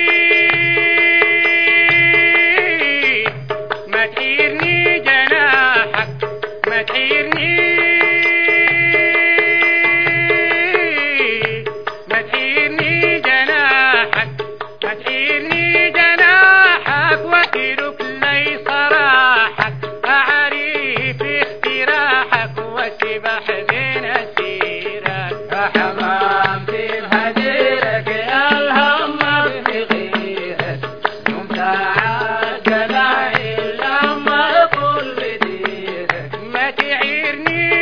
ما تعيرني جناحك ما تعيرني ما تعيرني جناحك ما تعيرني جناحك واترك لي صراحك أعرف اختراحك واسبح بين أسيرك يا حمامتي بهديرك يا الهم بغيرك يوم ساعات دلائل لما يطول بديرك ما تعيرني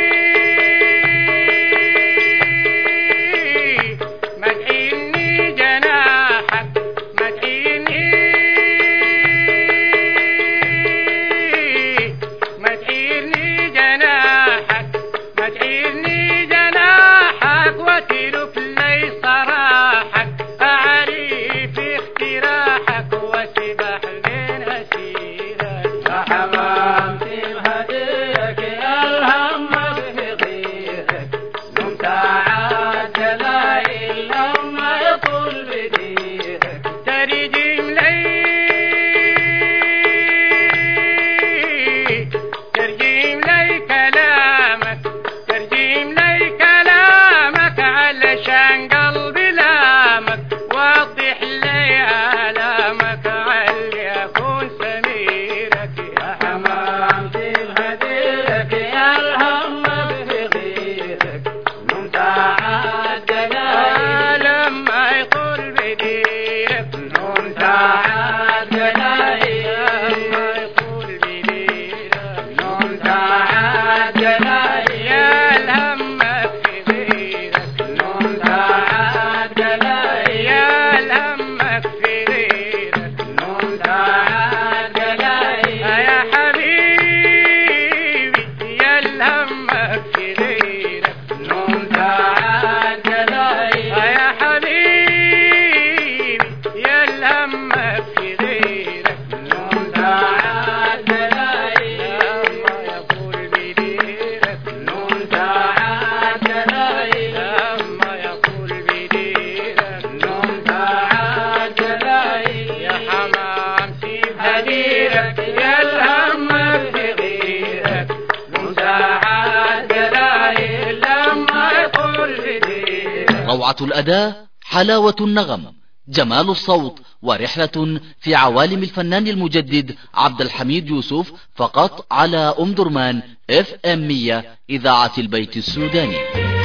روعة الأداء، حلاوة النغم، جمال الصوت، ورحلة في عوالم الفنان المجدد عبد الحميد يوسف، فقط على أم درمان اف ام مية إذاعة البيت السوداني.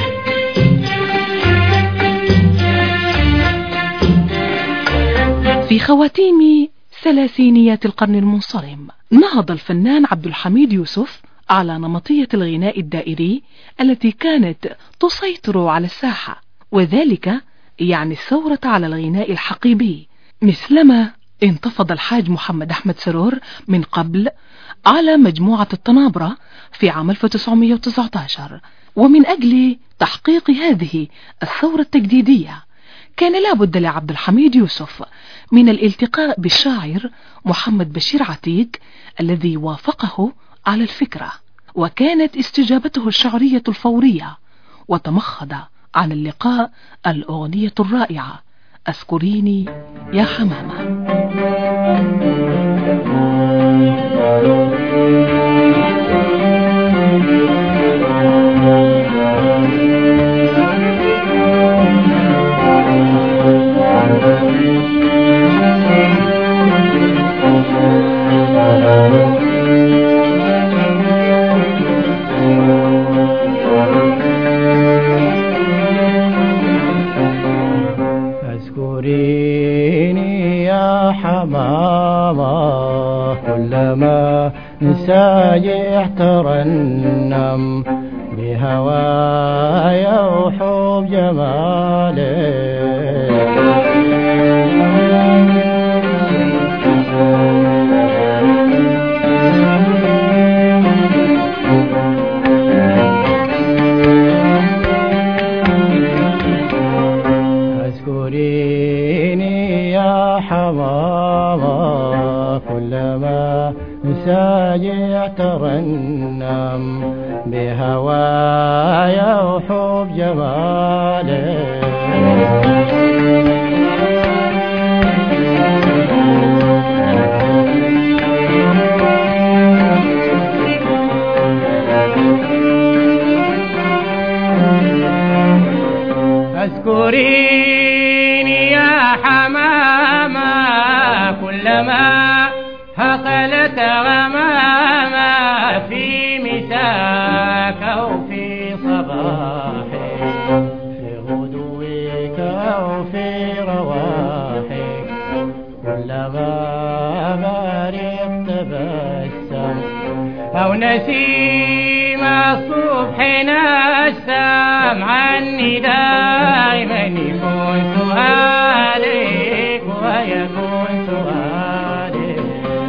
في خواتيم ثلاثينيات القرن المنصرم نهض الفنان عبد الحميد يوسف على نمطية الغناء الدائري التي كانت تسيطر على الساحة، وذلك يعني الثورة على الغناء الحقيبي، مثلما انتفض الحاج محمد أحمد سرور من قبل على مجموعة الطنابرة في عام ألف وتسعمائة وتسعة عشر. ومن أجل تحقيق هذه الثورة التجديدية كان لابد لعبد الحميد يوسف من الالتقاء بالشاعر محمد بشير عتيق الذي وافقه على الفكرة، وكانت استجابته الشعرية الفورية، وتمخض عن اللقاء الأغنية الرائعة أذكريني يا حمامة. اذكريني يا حمامة كلما نساجح ترنم بهوايا وحب جمالك. اذكريني يا حمامة كلما نساجع ترنم بهوايا وحب جمالك. اذكريني يا حمامة كلما هقلت غمامة في مساك أو في صباحك، في غدوك أو في رواحك، كلما بارق تبسم أو نسيم الصبح نسم عني دائما يكون سؤالك ويكون سؤالك.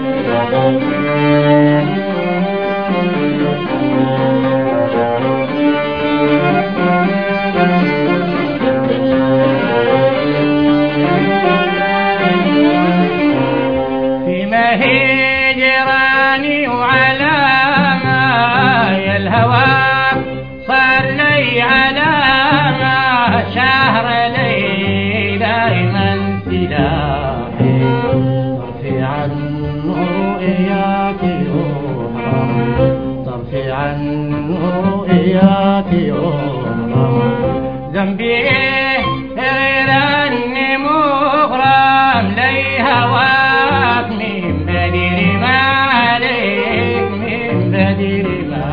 في مهجراني وعلى ما الهوى صار لي علامة، شهر لي دائما سلاحي، طرفي عن رؤياك يحرم، طرفي عن رؤياك يحرم، ذنبي ايه غير اني مغرم لي هواك من بدر مالك، من بدر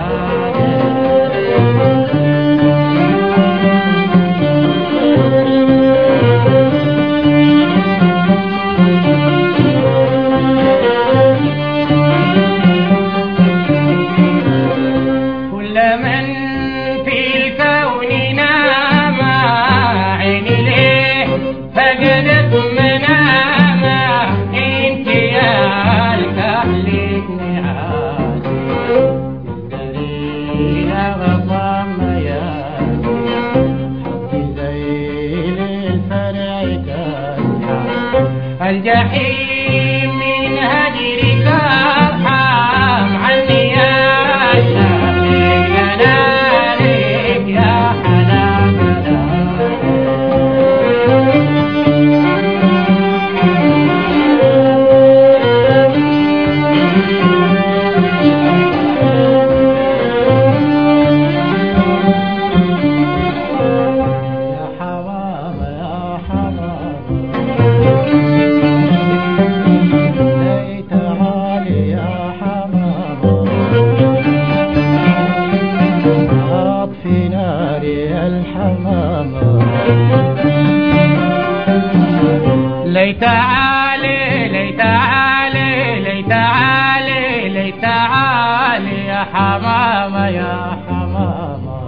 الجحيم من هجرك ارحم عني يا شافق جلالك يا حنان يا حوالي حمامة ليت عالي ليت عالي ليت عالي ليت عالي يا حمامة يا حمامة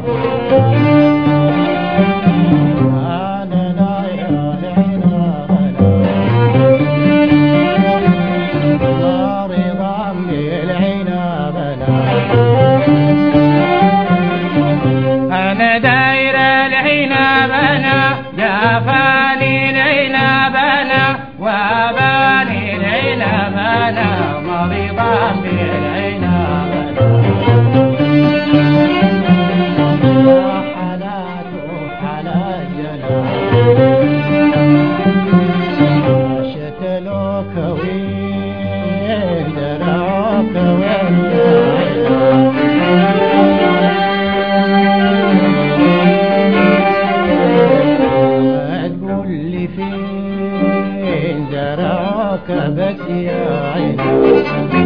أنا لا يا العنب نار ضمي العنب أنا داير العنب أنا جافاني العنب أنا واباني العنب أنا مريضا بالعنب حالاته حالات جناب شتلوك وين درعوك وين فين زرعك بس يا عيني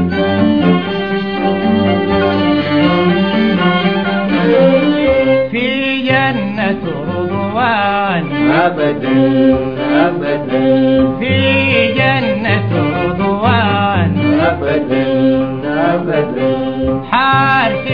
في جنة رضوان أبدا أبدا في جنة رضوان أبدا أبدا حارس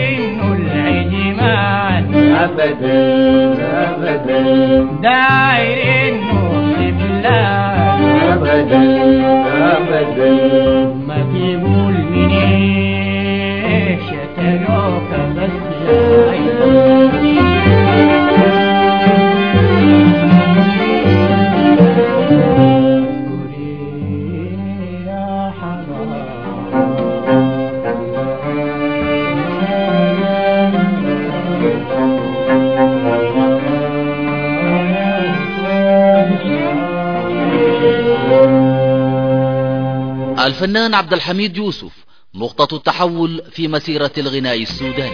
العجمان أبدا أبدا داير النور بلاد أبدا أبدا ما تقول مني شتلوك بس يا عيني يا حمام الفنان عبد الحميد يوسف نقطة التحول في مسيرة الغناء السوداني.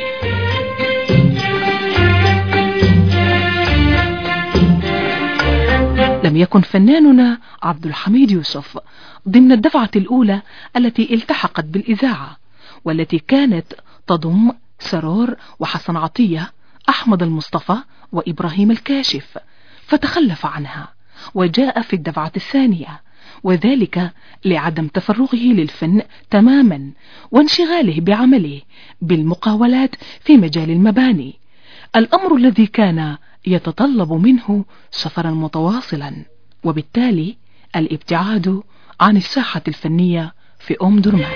لم يكن فناننا عبد الحميد يوسف ضمن الدفعة الأولى التي التحقت بالإذاعة، والتي كانت تضم سرور وحسن عطية، أحمد المصطفى وإبراهيم الكاشف، فتخلف عنها وجاء في الدفعة الثانية، وذلك لعدم تفرغه للفن تماما وانشغاله بعمله بالمقاولات في مجال المباني، الأمر الذي كان يتطلب منه سفرا متواصلا، وبالتالي الابتعاد عن الساحة الفنية في أم درمان.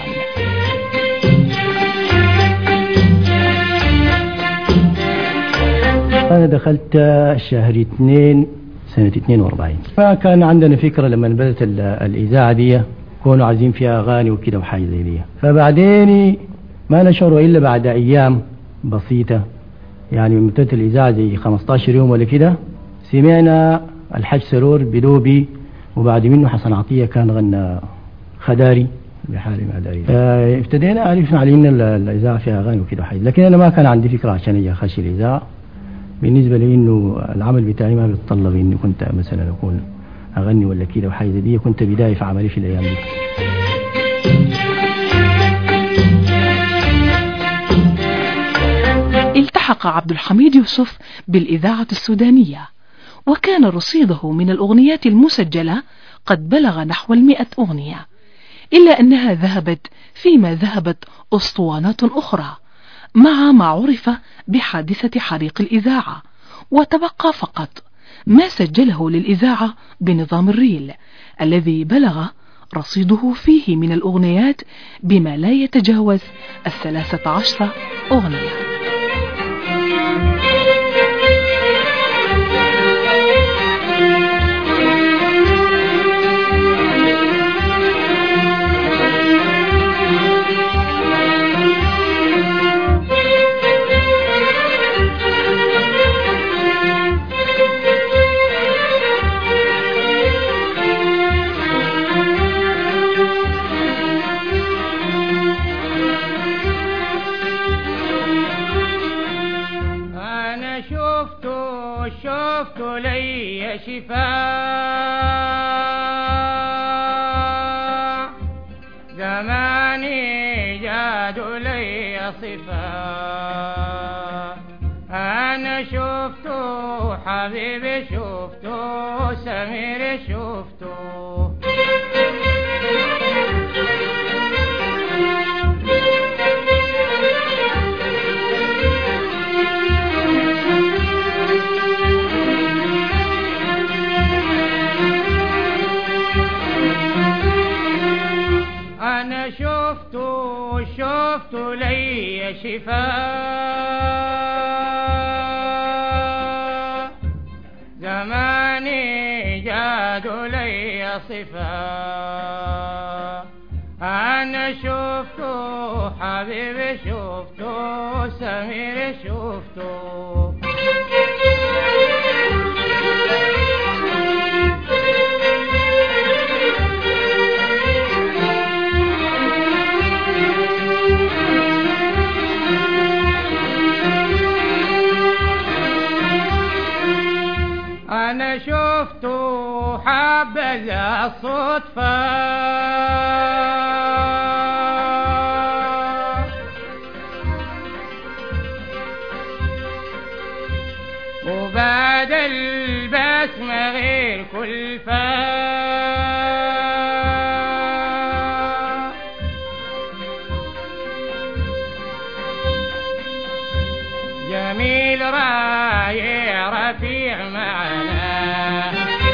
أنا دخلت شهر اثنين سنة اثنين وأربعين، فكان عندنا فكرة لما بدأت الإذاعة دي كونوا عايزين فيها أغاني وكده وحاجة زي دي، فبعدين ما نشعر إلا بعد أيام بسيطة، يعني من مدة الإذاعة زي خمسة عشر يوم ولا كده، سمعنا الحاج سرور بدوبي، وبعد منه حسن عطية كان غنى خداري بحالي معداري، فابتدينا عرفنا على إن الإذاعة فيها أغاني وكده وحاجة، لكن أنا ما كان عندي فكرة عشان أجي أخش الإذاعة. بالنسبة لي إنه العمل بتاعي ما بيتطلب إني كنت مثلا أكون أغني ولا كده وحاجة دي، كنت بداية في عملي في الأيام دي. التحق عبد الحميد يوسف بالإذاعة السودانية، وكان رصيده من الأغنيات المسجلة قد بلغ نحو المئة أغنية، إلا أنها ذهبت فيما ذهبت أسطوانات أخرى مع ما عرف بحادثة حريق الإذاعة، وتبقى فقط ما سجله للإذاعة بنظام الريل الذي بلغ رصيده فيه من الأغنيات بما لا يتجاوز الثلاثة عشر أغنية. شفت لي شفاء زماني جاد لي صفاء، أنا أنا شفته حبيبي شفته سمير شفته أنا شفته شفته لي شفاء زماني جاد لي صفاء أنا شفته حبيبي شفته سمير شفته أنا شفته حبذا الصدفة وبعد البسمة غير كلفة جميل رايع رفيع معنا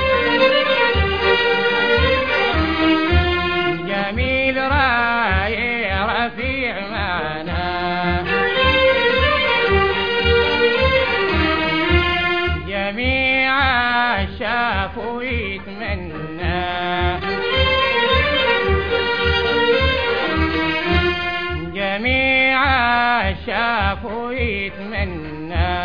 جميل رايع رفيع معنا جميع شافوا يتمنى جميع شافوا يتمنى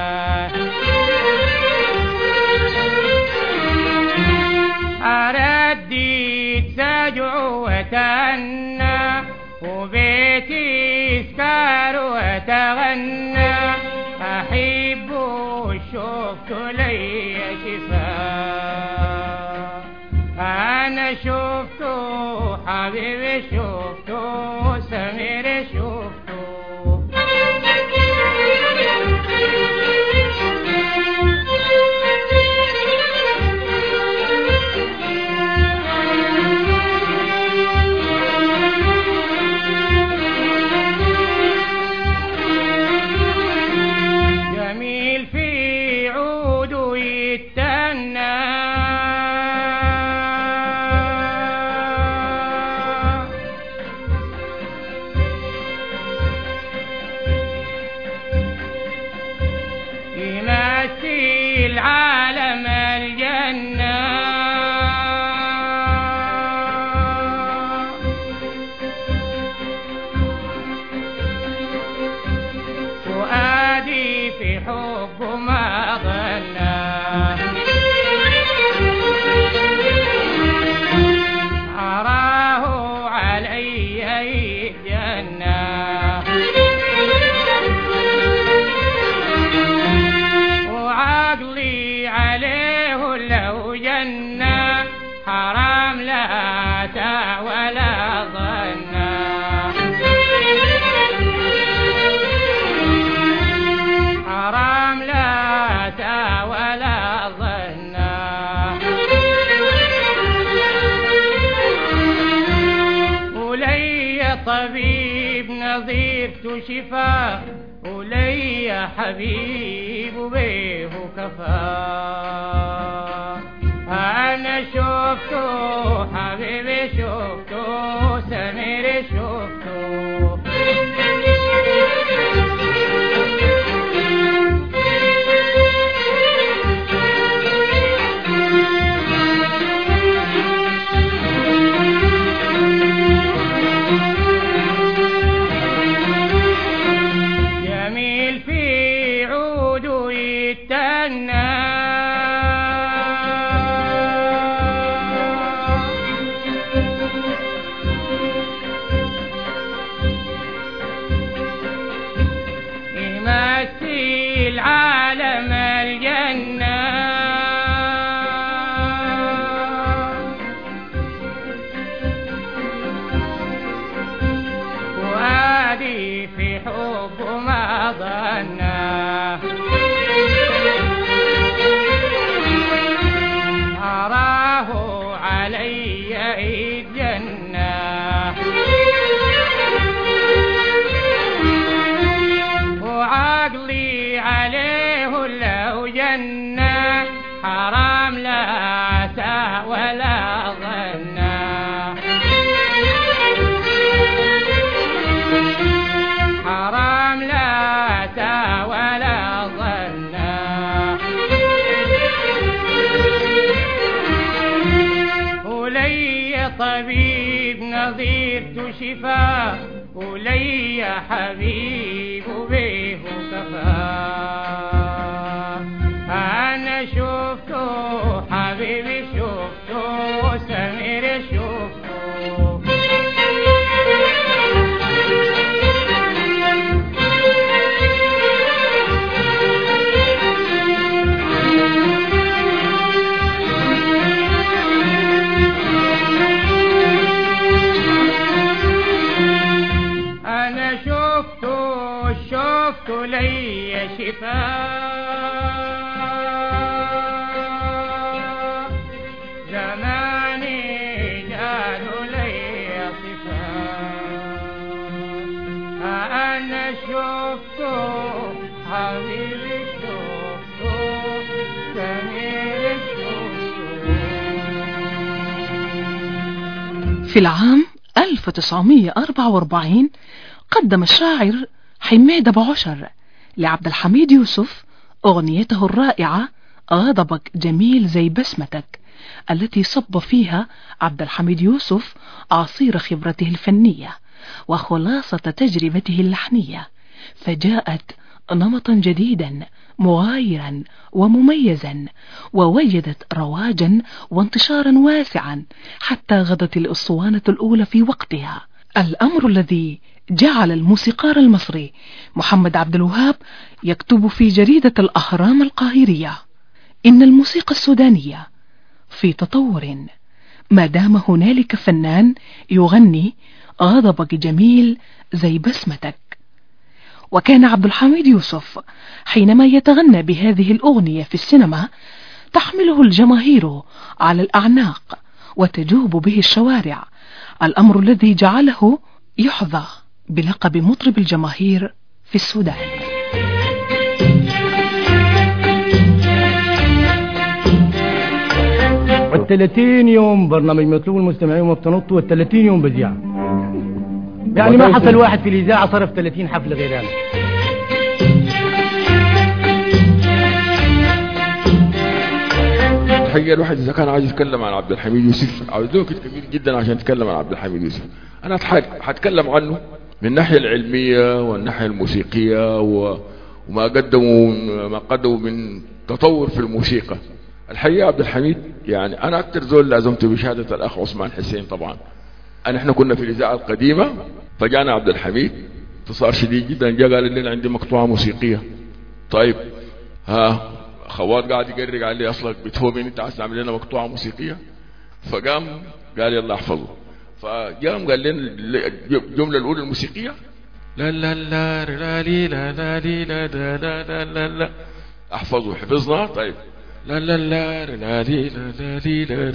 أرديت سجع وتأنى وبيتي سكر وتغنى أحب شفت لي شفاء أنا شفته حبيبي شفته سمير شفته جميل في عوده يتنى يمثل عالم الجنة فؤادي في حب ما ظنى أراه علي جنة وعقلي عليه لو جنة حرام لا تا ولا ظنّا حرام لا تا ولا ظنّا ولي طبيب نظيف شفاء ولي حبيب بيه كفى أنا شفته حبيبي شفته سمير شفته جميل في عوده يتنى يمثل عالم الجنة وادي في حب ما ظنّا الجنة حرام لا تا ولا ظنا حرام لا تا ولا ظنا ولي طبيب نظير شفاء ولي حبيب به كفى أنا شفته حبيبي شفته سمير شفته أنا شفته شفته لي شفاء في العام ألف وتسعمئة وأربعة وأربعين قدم الشاعر حميد أبو عشر لعبد الحميد يوسف أغنيته الرائعة غضبك جميل زي بسمتك، التي صب فيها عبد الحميد يوسف عصير خبرته الفنية وخلاصة تجربته اللحنية، فجاءت نمطا جديدا مغايرا ومميزا، ووجدت رواجا وانتشارا واسعا حتى غدت الأسطوانة الأولى في وقتها، الأمر الذي جعل الموسيقار المصري محمد عبد الوهاب يكتب في جريدة الأهرام القاهرية: إن الموسيقى السودانية في تطور ما دام هنالك فنان يغني غضبك جميل زي بسمتك. وكان عبد الحميد يوسف حينما يتغنى بهذه الأغنية في السينما تحمله الجماهير على الأعناق وتجوب به الشوارع، الأمر الذي جعله يحظى بلقب مطرب الجماهير في السودان. والثلاثين يوم برنامج مطلوب المستمعين وما بتنطوا، والثلاثين يوم بذيع، يعني ما حصل واحد في الإذاعة صرف ثلاثين حفلة غير هذا. الحقيقة الواحد إذا كان عايز يتكلم عن عبد الحميد يوسف عاوز له كبير جدا عشان يتكلم عن عبد الحميد يوسف. أنا هتكلم عنه من الناحية العلمية والناحية الموسيقية وما قدموا ما قدموا من تطور في الموسيقى. الحقيقة عبد الحميد يعني أنا أكتر زول لازمته بشهادة الأخ عثمان حسين. طبعا أنا إحنا كنا في الإذاعة القديمة، فجانا عبد الحميد اتصال شديد جدا، جاء قال لي عندي مقطوعة موسيقية. طيب ها خوات قاعد يقرق علي أصلك بتهوبين أنت عايز تعمل لنا مقطوعة موسيقية؟ فقام قال يلا احفظه، فقام قال لنا الجملة الأولى الموسيقية لا لا لا لا لا لا لا لا لا لا لا احفظه. حفظنا. طيب لا لا لا لا لا لا لا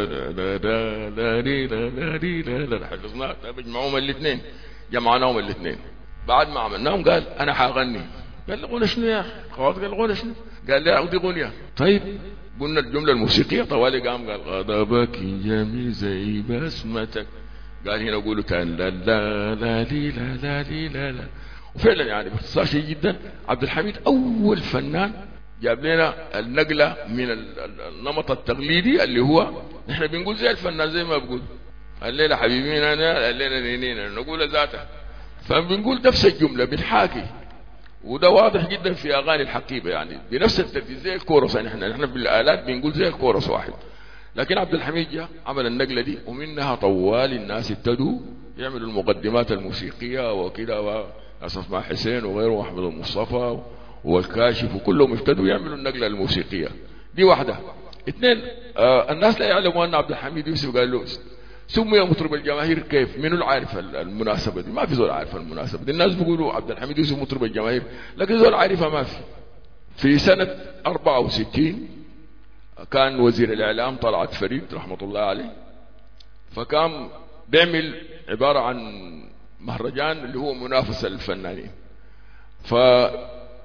لا لا لا حفظنا. بجمعهم الاثنين، جمعناهم الاثنين. بعد ما عملناهم قال انا حاغني. قال لي غنى شنو يا اخي؟ خلاص قال غنى شنو؟ قال لي اودي غنية. طيب قلنا الجملة الموسيقية طوالي، قام قال غضبك جميل زي بسمتك. قال هنا قولوا تاني لا لا لا لا لا لا لا. وفعلا يعني باختصار شيء جدا عبد الحميد اول فنان جاب لنا النقلة من النمط التقليدي اللي هو نحن بنقول زي الفنان زي ما بقول الليلة حبيبين أنا الليلة نينين نقول ذاته، فبنقول نفس الجملة بنحاكي. وده واضح جدا في أغاني الحقيبة يعني بنفس الترتيب زي الكورس. يعني نحن نحن بالآلات بنقول زي الكورس واحد، لكن عبد الحميد جاء عمل النقلة دي، ومنها طوال الناس ابتدوا يعملوا المقدمات الموسيقية وكده، وناس مع حسين وغيره وأحمد المصطفى والكاشف وكلهم ابتدوا يعملوا النقلة الموسيقية دي. واحدة. اثنين، آه الناس لا يعلموا أن عبد الحميد يوسف قال له سمي مطرب الجماهير. كيف؟ منو العارف المناسبة دي؟ ما في زول عارف المناسبة دي. الناس بيقولوا عبد الحميد يوسف مطرب الجماهير، لكن زول عارفها ما في. في سنة أربعة وستين كان وزير الإعلام طلعت فريد رحمة الله عليه، فكان بيعمل عبارة عن مهرجان اللي هو منافسة للفنانين. ف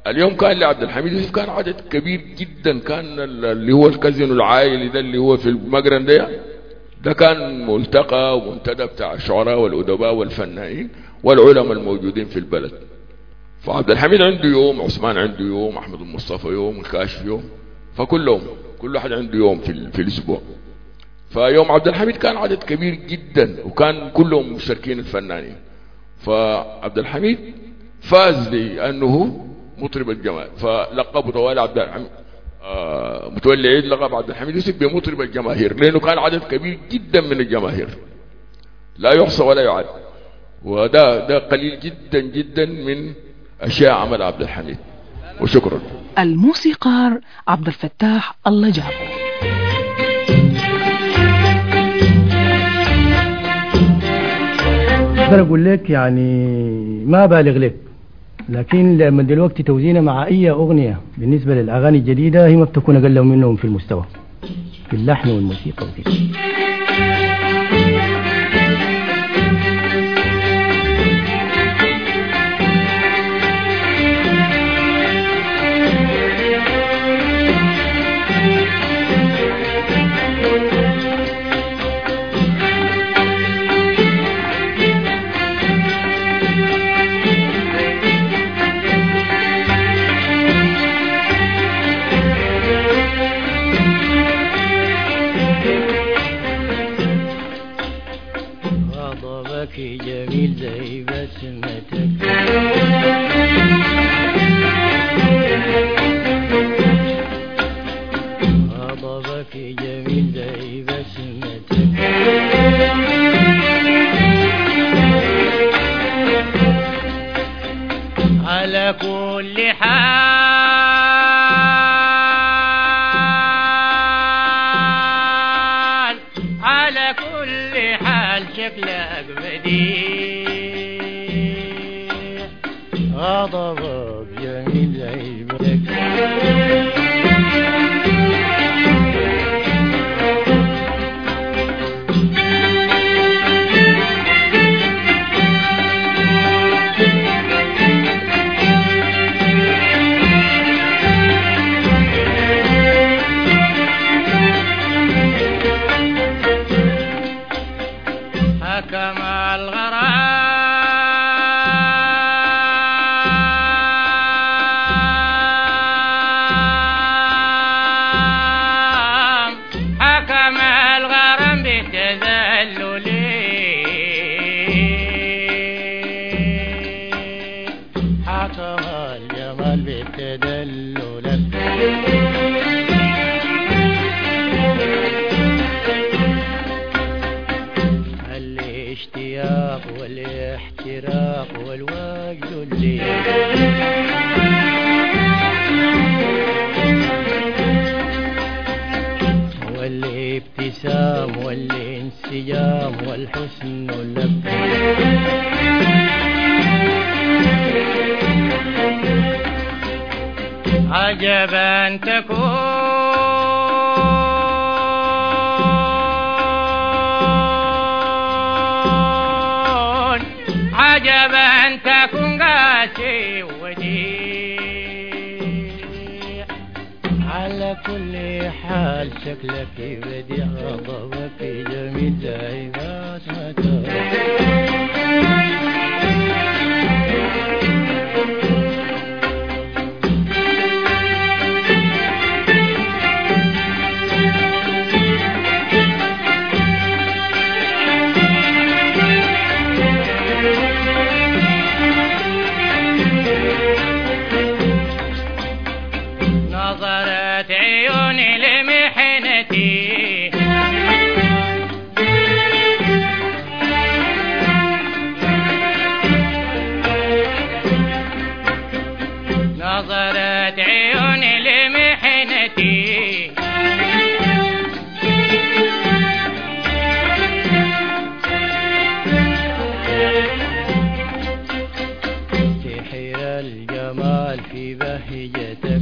اليوم كان لعبد الحميد يوسف كان عدد كبير جدا، كان اللي هو الكازينو العائلي ده اللي هو في المقرن ده ده كان ملتقى ومنتدى بتاع الشعراء والأدباء والفنانين والعلماء الموجودين في البلد. فعبد الحميد عنده يوم، عثمان عنده يوم، أحمد المصطفى يوم، الكاشف يوم، فكلهم كل واحد عنده يوم في, في الأسبوع. فيوم عبد الحميد كان عدد كبير جدا وكان كلهم مشتركين الفنانين. فعبد الحميد فاز لأنه مطرب الجماهير، فلقبه طوال عبد الحميد آه متولي عيد لقب عبد الحميد يوسف بمطرب الجماهير، لأنه كان عدد كبير جدا من الجماهير لا يحصى ولا يعد. وده ده قليل جدا جدا من أشياء عمل عبد الحميد. وشكرا. الموسيقار عبد الفتاح الله جابه. أقدر أقول لك يعني ما بالغ لك، لكن لما دلوقتي توزينها مع أي أغنية بالنسبة للأغاني الجديدة هي ما بتكون أقل منهم في المستوى في اللحن والموسيقى وكده. جميل زي بسمتك غضبك جميل زي بسمتك على كل حال على كل حال شكلك بديع غضبك جميل زي بسمتك حكم الغرام حكم الغرام بالتذلل حكم الجمال بالتدلل الاشتياق والاحتراق والوجد اللي والابتسام والانسجام والحسن لك عجبا تكون عجبا تكون قاسي وديع على كل حال شكلك بديع غضبك جميل زي بسمتك نظرت عيوني لمحنتي نظرت عيوني لمحنتي سحر الجمال في بهجتك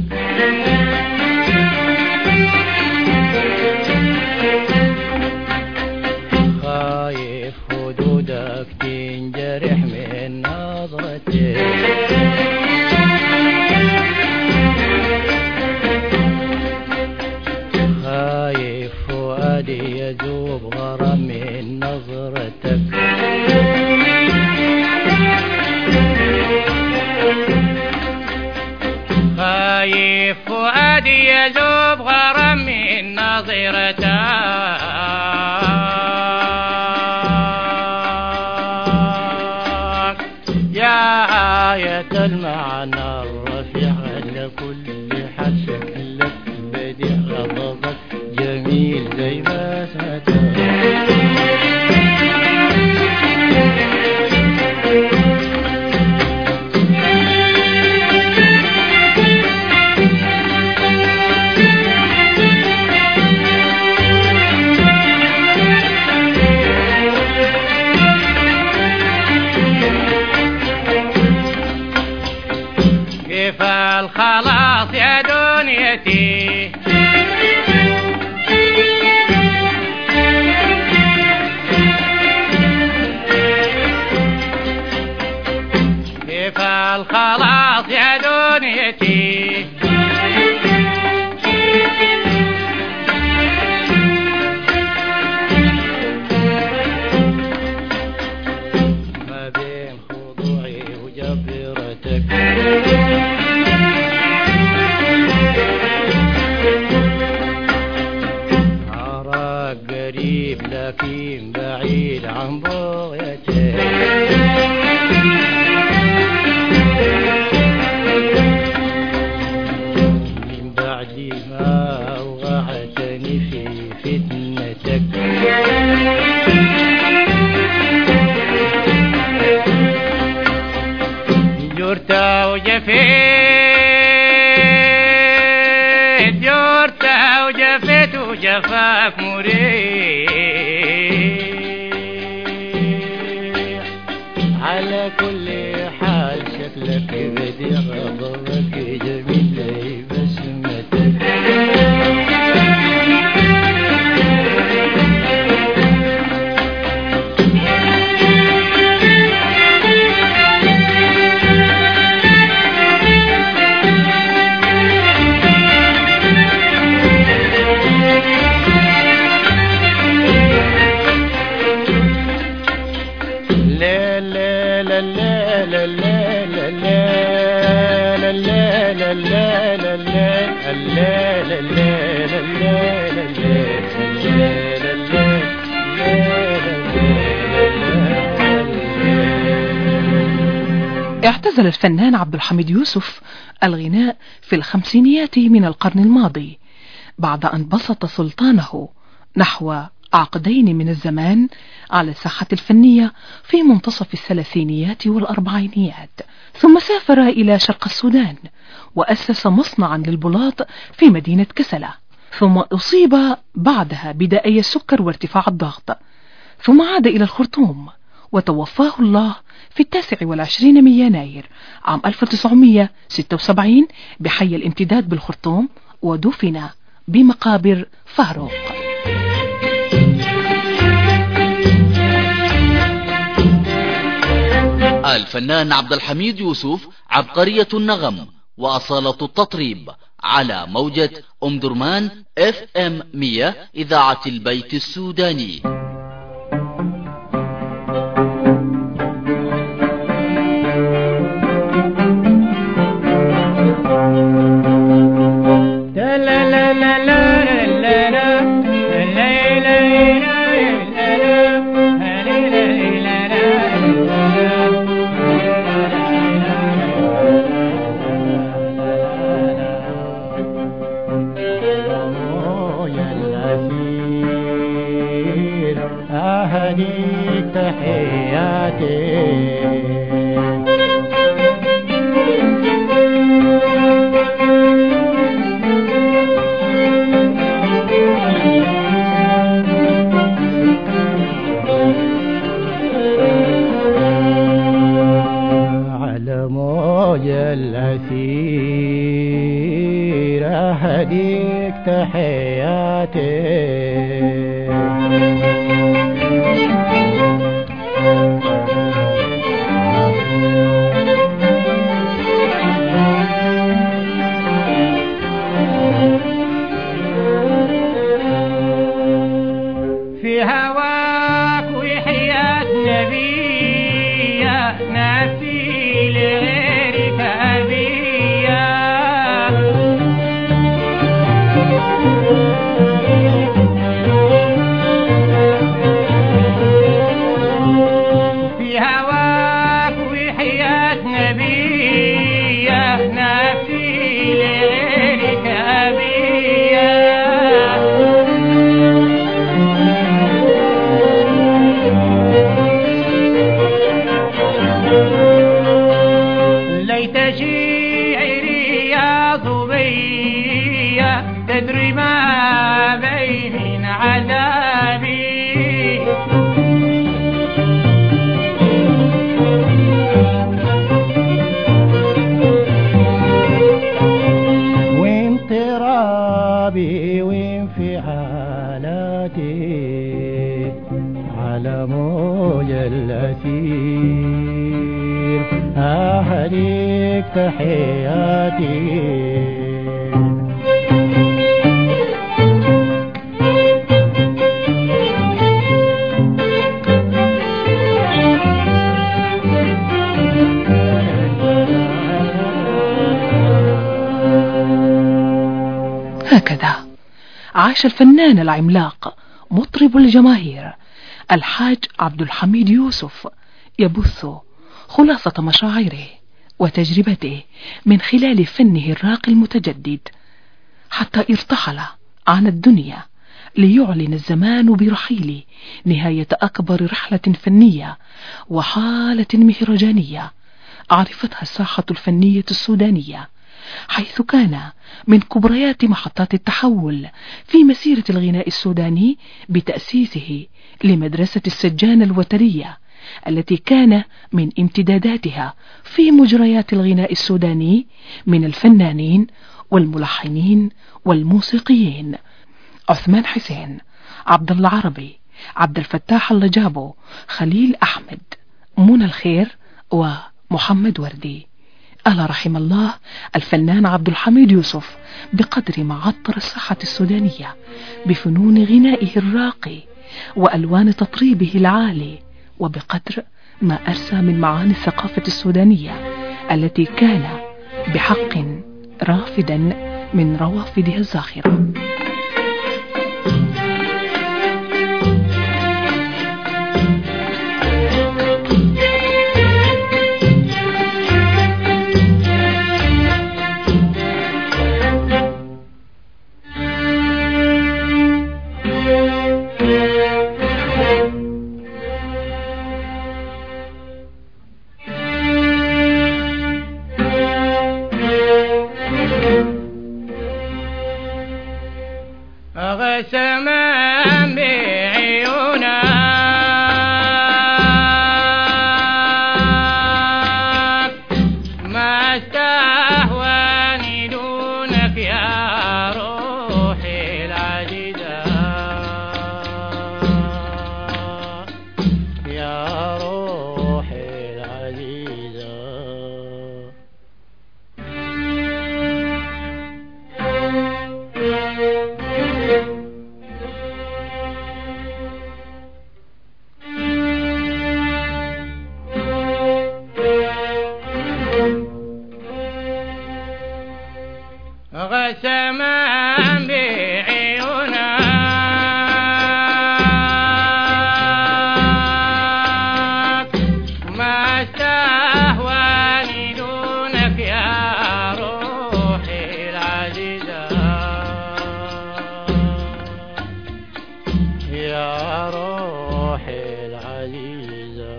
خايف خدودك تنجرح من نظرتك فؤادي يذوب غرام من نظرتك. خايف فؤادي يذوب غرام من نظرتك. يا آية المعنى الرفيع لكل حرشك لك بديع غضبك جميل زي ما ساتك. كيف الخلاص يا دنيتي كيف الخلاص يا دنيتي ما بين خضوعي وجبرتك. عراق قريب لكن بعيد عن بغيتك. من بعد ما أوقعتني في فتنتك. جرت وجفيت جرت وجفيت وجفاك مريح. على كل حال شكلك بديع غضبك جميل زي بسمتك. اعتزل الفنان عبد الحميد يوسف الغناء في الخمسينيات من القرن الماضي بعد أن بسط سلطانه نحو عقدين من الزمان على الساحة الفنية في منتصف الثلاثينيات والأربعينيات، ثم سافر إلى شرق السودان وأسس مصنعا للبلاط في مدينة كسلة، ثم أصيب بعدها بدائي السكر وارتفاع الضغط، ثم عاد إلى الخرطوم وتوفاه الله في التاسع والعشرين من يناير عام ألف وتسعمائة وستة وسبعين بحي الامتداد بالخرطوم، ودفن بمقابر فاروق. الفنان عبد الحميد يوسف عبقرية النغم وأصالة التطريب على موجة أم درمان اف ام مية إذاعة البيت السوداني. أهديك تحياتي على موج الأثير أهديك تحياتي تدري ما بي من عذابي وانطرابي وانفعالاتي على موج الأسير أهديك تحياتي هكذا عاش الفنان العملاق مطرب الجماهير الحاج عبد الحميد يوسف يبث خلاصة مشاعره وتجربته من خلال فنه الراقي المتجدد حتى ارتحل عن الدنيا ليعلن الزمان برحيل نهاية أكبر رحلة فنية وحالة مهرجانية عرفتها الساحة الفنية السودانية، حيث كان من كبريات محطات التحول في مسيرة الغناء السوداني بتأسيسه لمدرسة السجانة الوترية التي كان من امتداداتها في مجريات الغناء السوداني من الفنانين والملحنين والموسيقيين عثمان حسين، عبد الله عربي، عبد الفتاح اللجابو، خليل أحمد، منى الخير ومحمد وردي. ألا رحم الله الفنان عبد الحميد يوسف بقدر ما عطر الساحة السودانية بفنون غنائه الراقي وألوان تطريبه العالي، وبقدر ما أرسى من معاني الثقافة السودانية التي كان بحق رافدا من روافدها الزاخرة. غسما بعيونك ما استهواني دونك يا روحي العزيزة، يا روحي العزيزة. غسما بعيونك ما استهواني دونك يا روحي العزيزة، يا روحي العزيزة.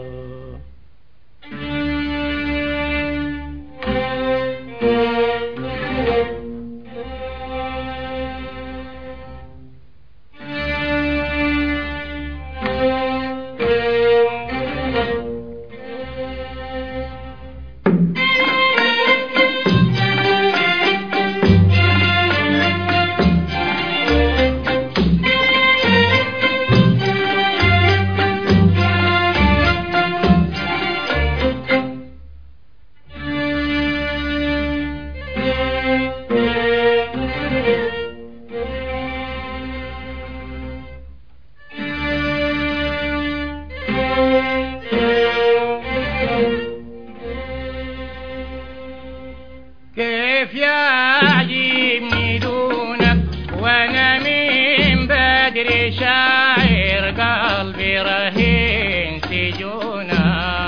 كيف يعجبني دونك وانا من بدري شاعر قلبي رهين سجونك،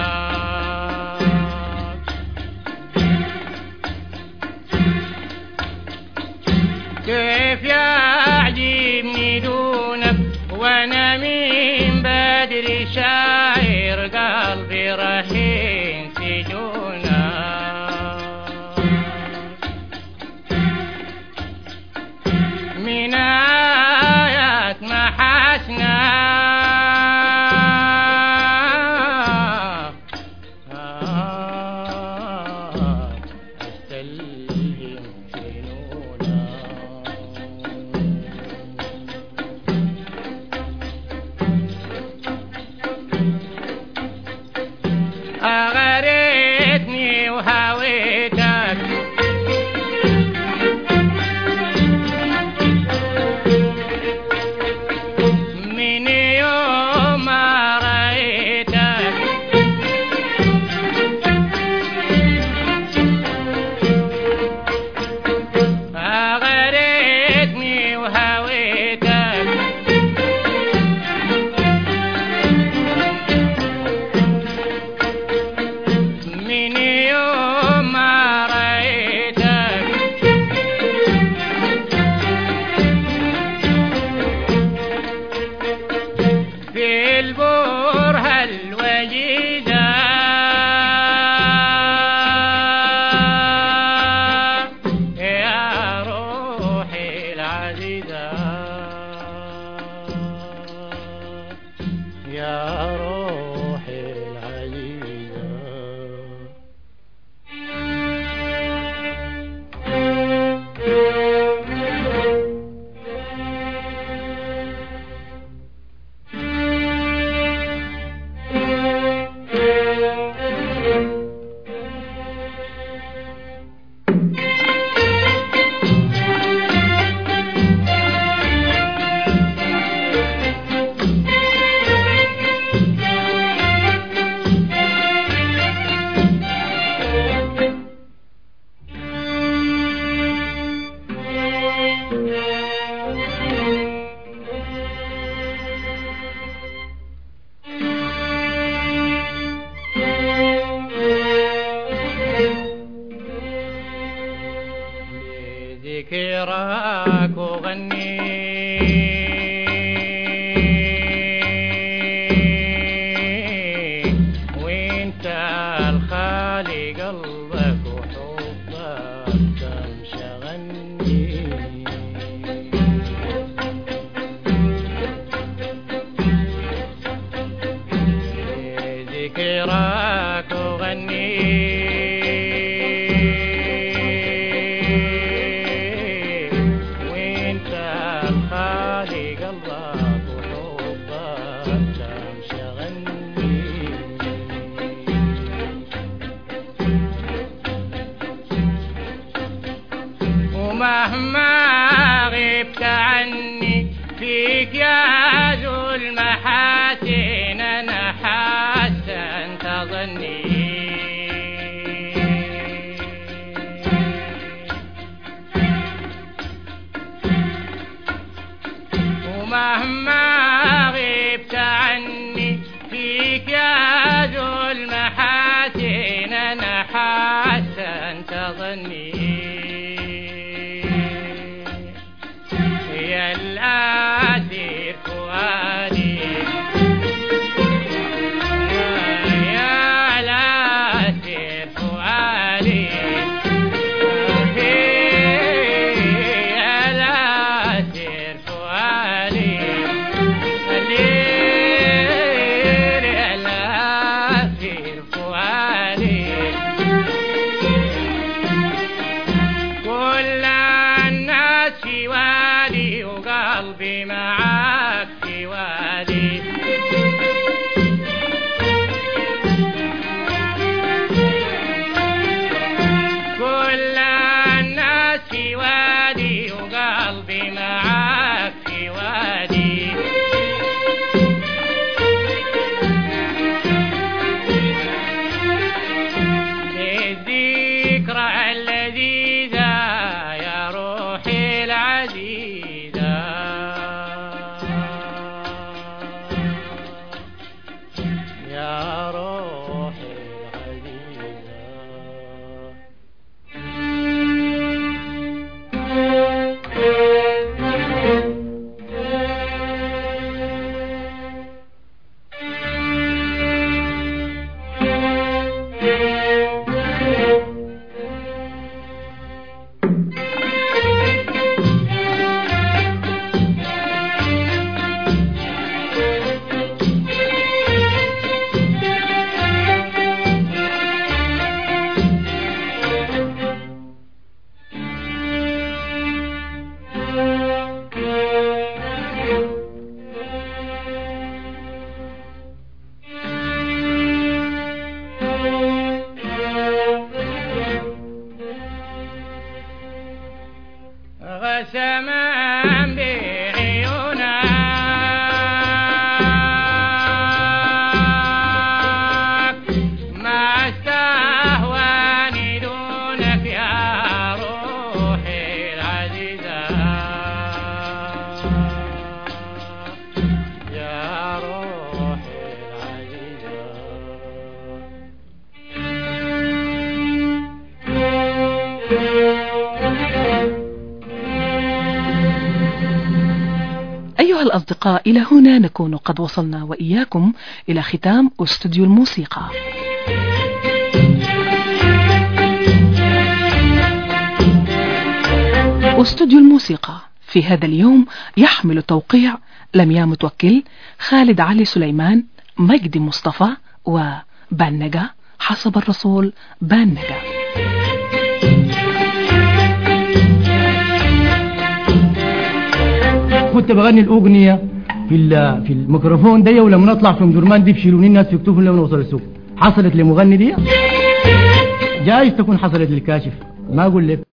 كيف يعجبني دونك وانا من بدري شاعر قلبي رهين سجونك. من آيات محاسنا أغريتني وهويتك من يوم ما رأيتك أغريتني وهويتك من يوم ما رأيتك في البرهة الوجيزة يا روحي العزيزة يا روحي العزيزة ذكراك وغني وانت الخالي قلبك وحبك كم شغلني ذكراك وغني خالي قلبك وحبك كم شغلني ومهما غبت عني فيك يا ذو المحاسن أنا حاسن تظني ومهما غبت عني فيك يا ذو المحاسن أنا حاسن تظني يا الآثير فؤادي يا الآثير فؤادي يا الآثير فؤادي الليل يا الآثير فؤادي كل الناس في وادي وقلبي معاك في وادي كل الناس في وادي وقلبي معاك في وادي للذكرى اللذيذة يا روحي العزيزة يا روحي العزيزة السماء بعيونك ما استهواني دونك يا روحي العزيزة يا روحي العزيزة. أيها الأصدقاء، إلى هنا نكون قد وصلنا وإياكم إلى ختام استوديو الموسيقى. استوديو الموسيقى في هذا اليوم يحمل توقيع لميا متوكل، خالد علي سليمان، مجدي مصطفى، وبانجا حسب الرسول بانجا. كنت بغني الأغنية في في الميكروفون دي، ولما نطلع في مدرمان دي بشيلوني الناس يكتبوا لما نوصل السوق. حصلت لمغني دي، جايز تكون حصلت للكاشف، ما أقول لك.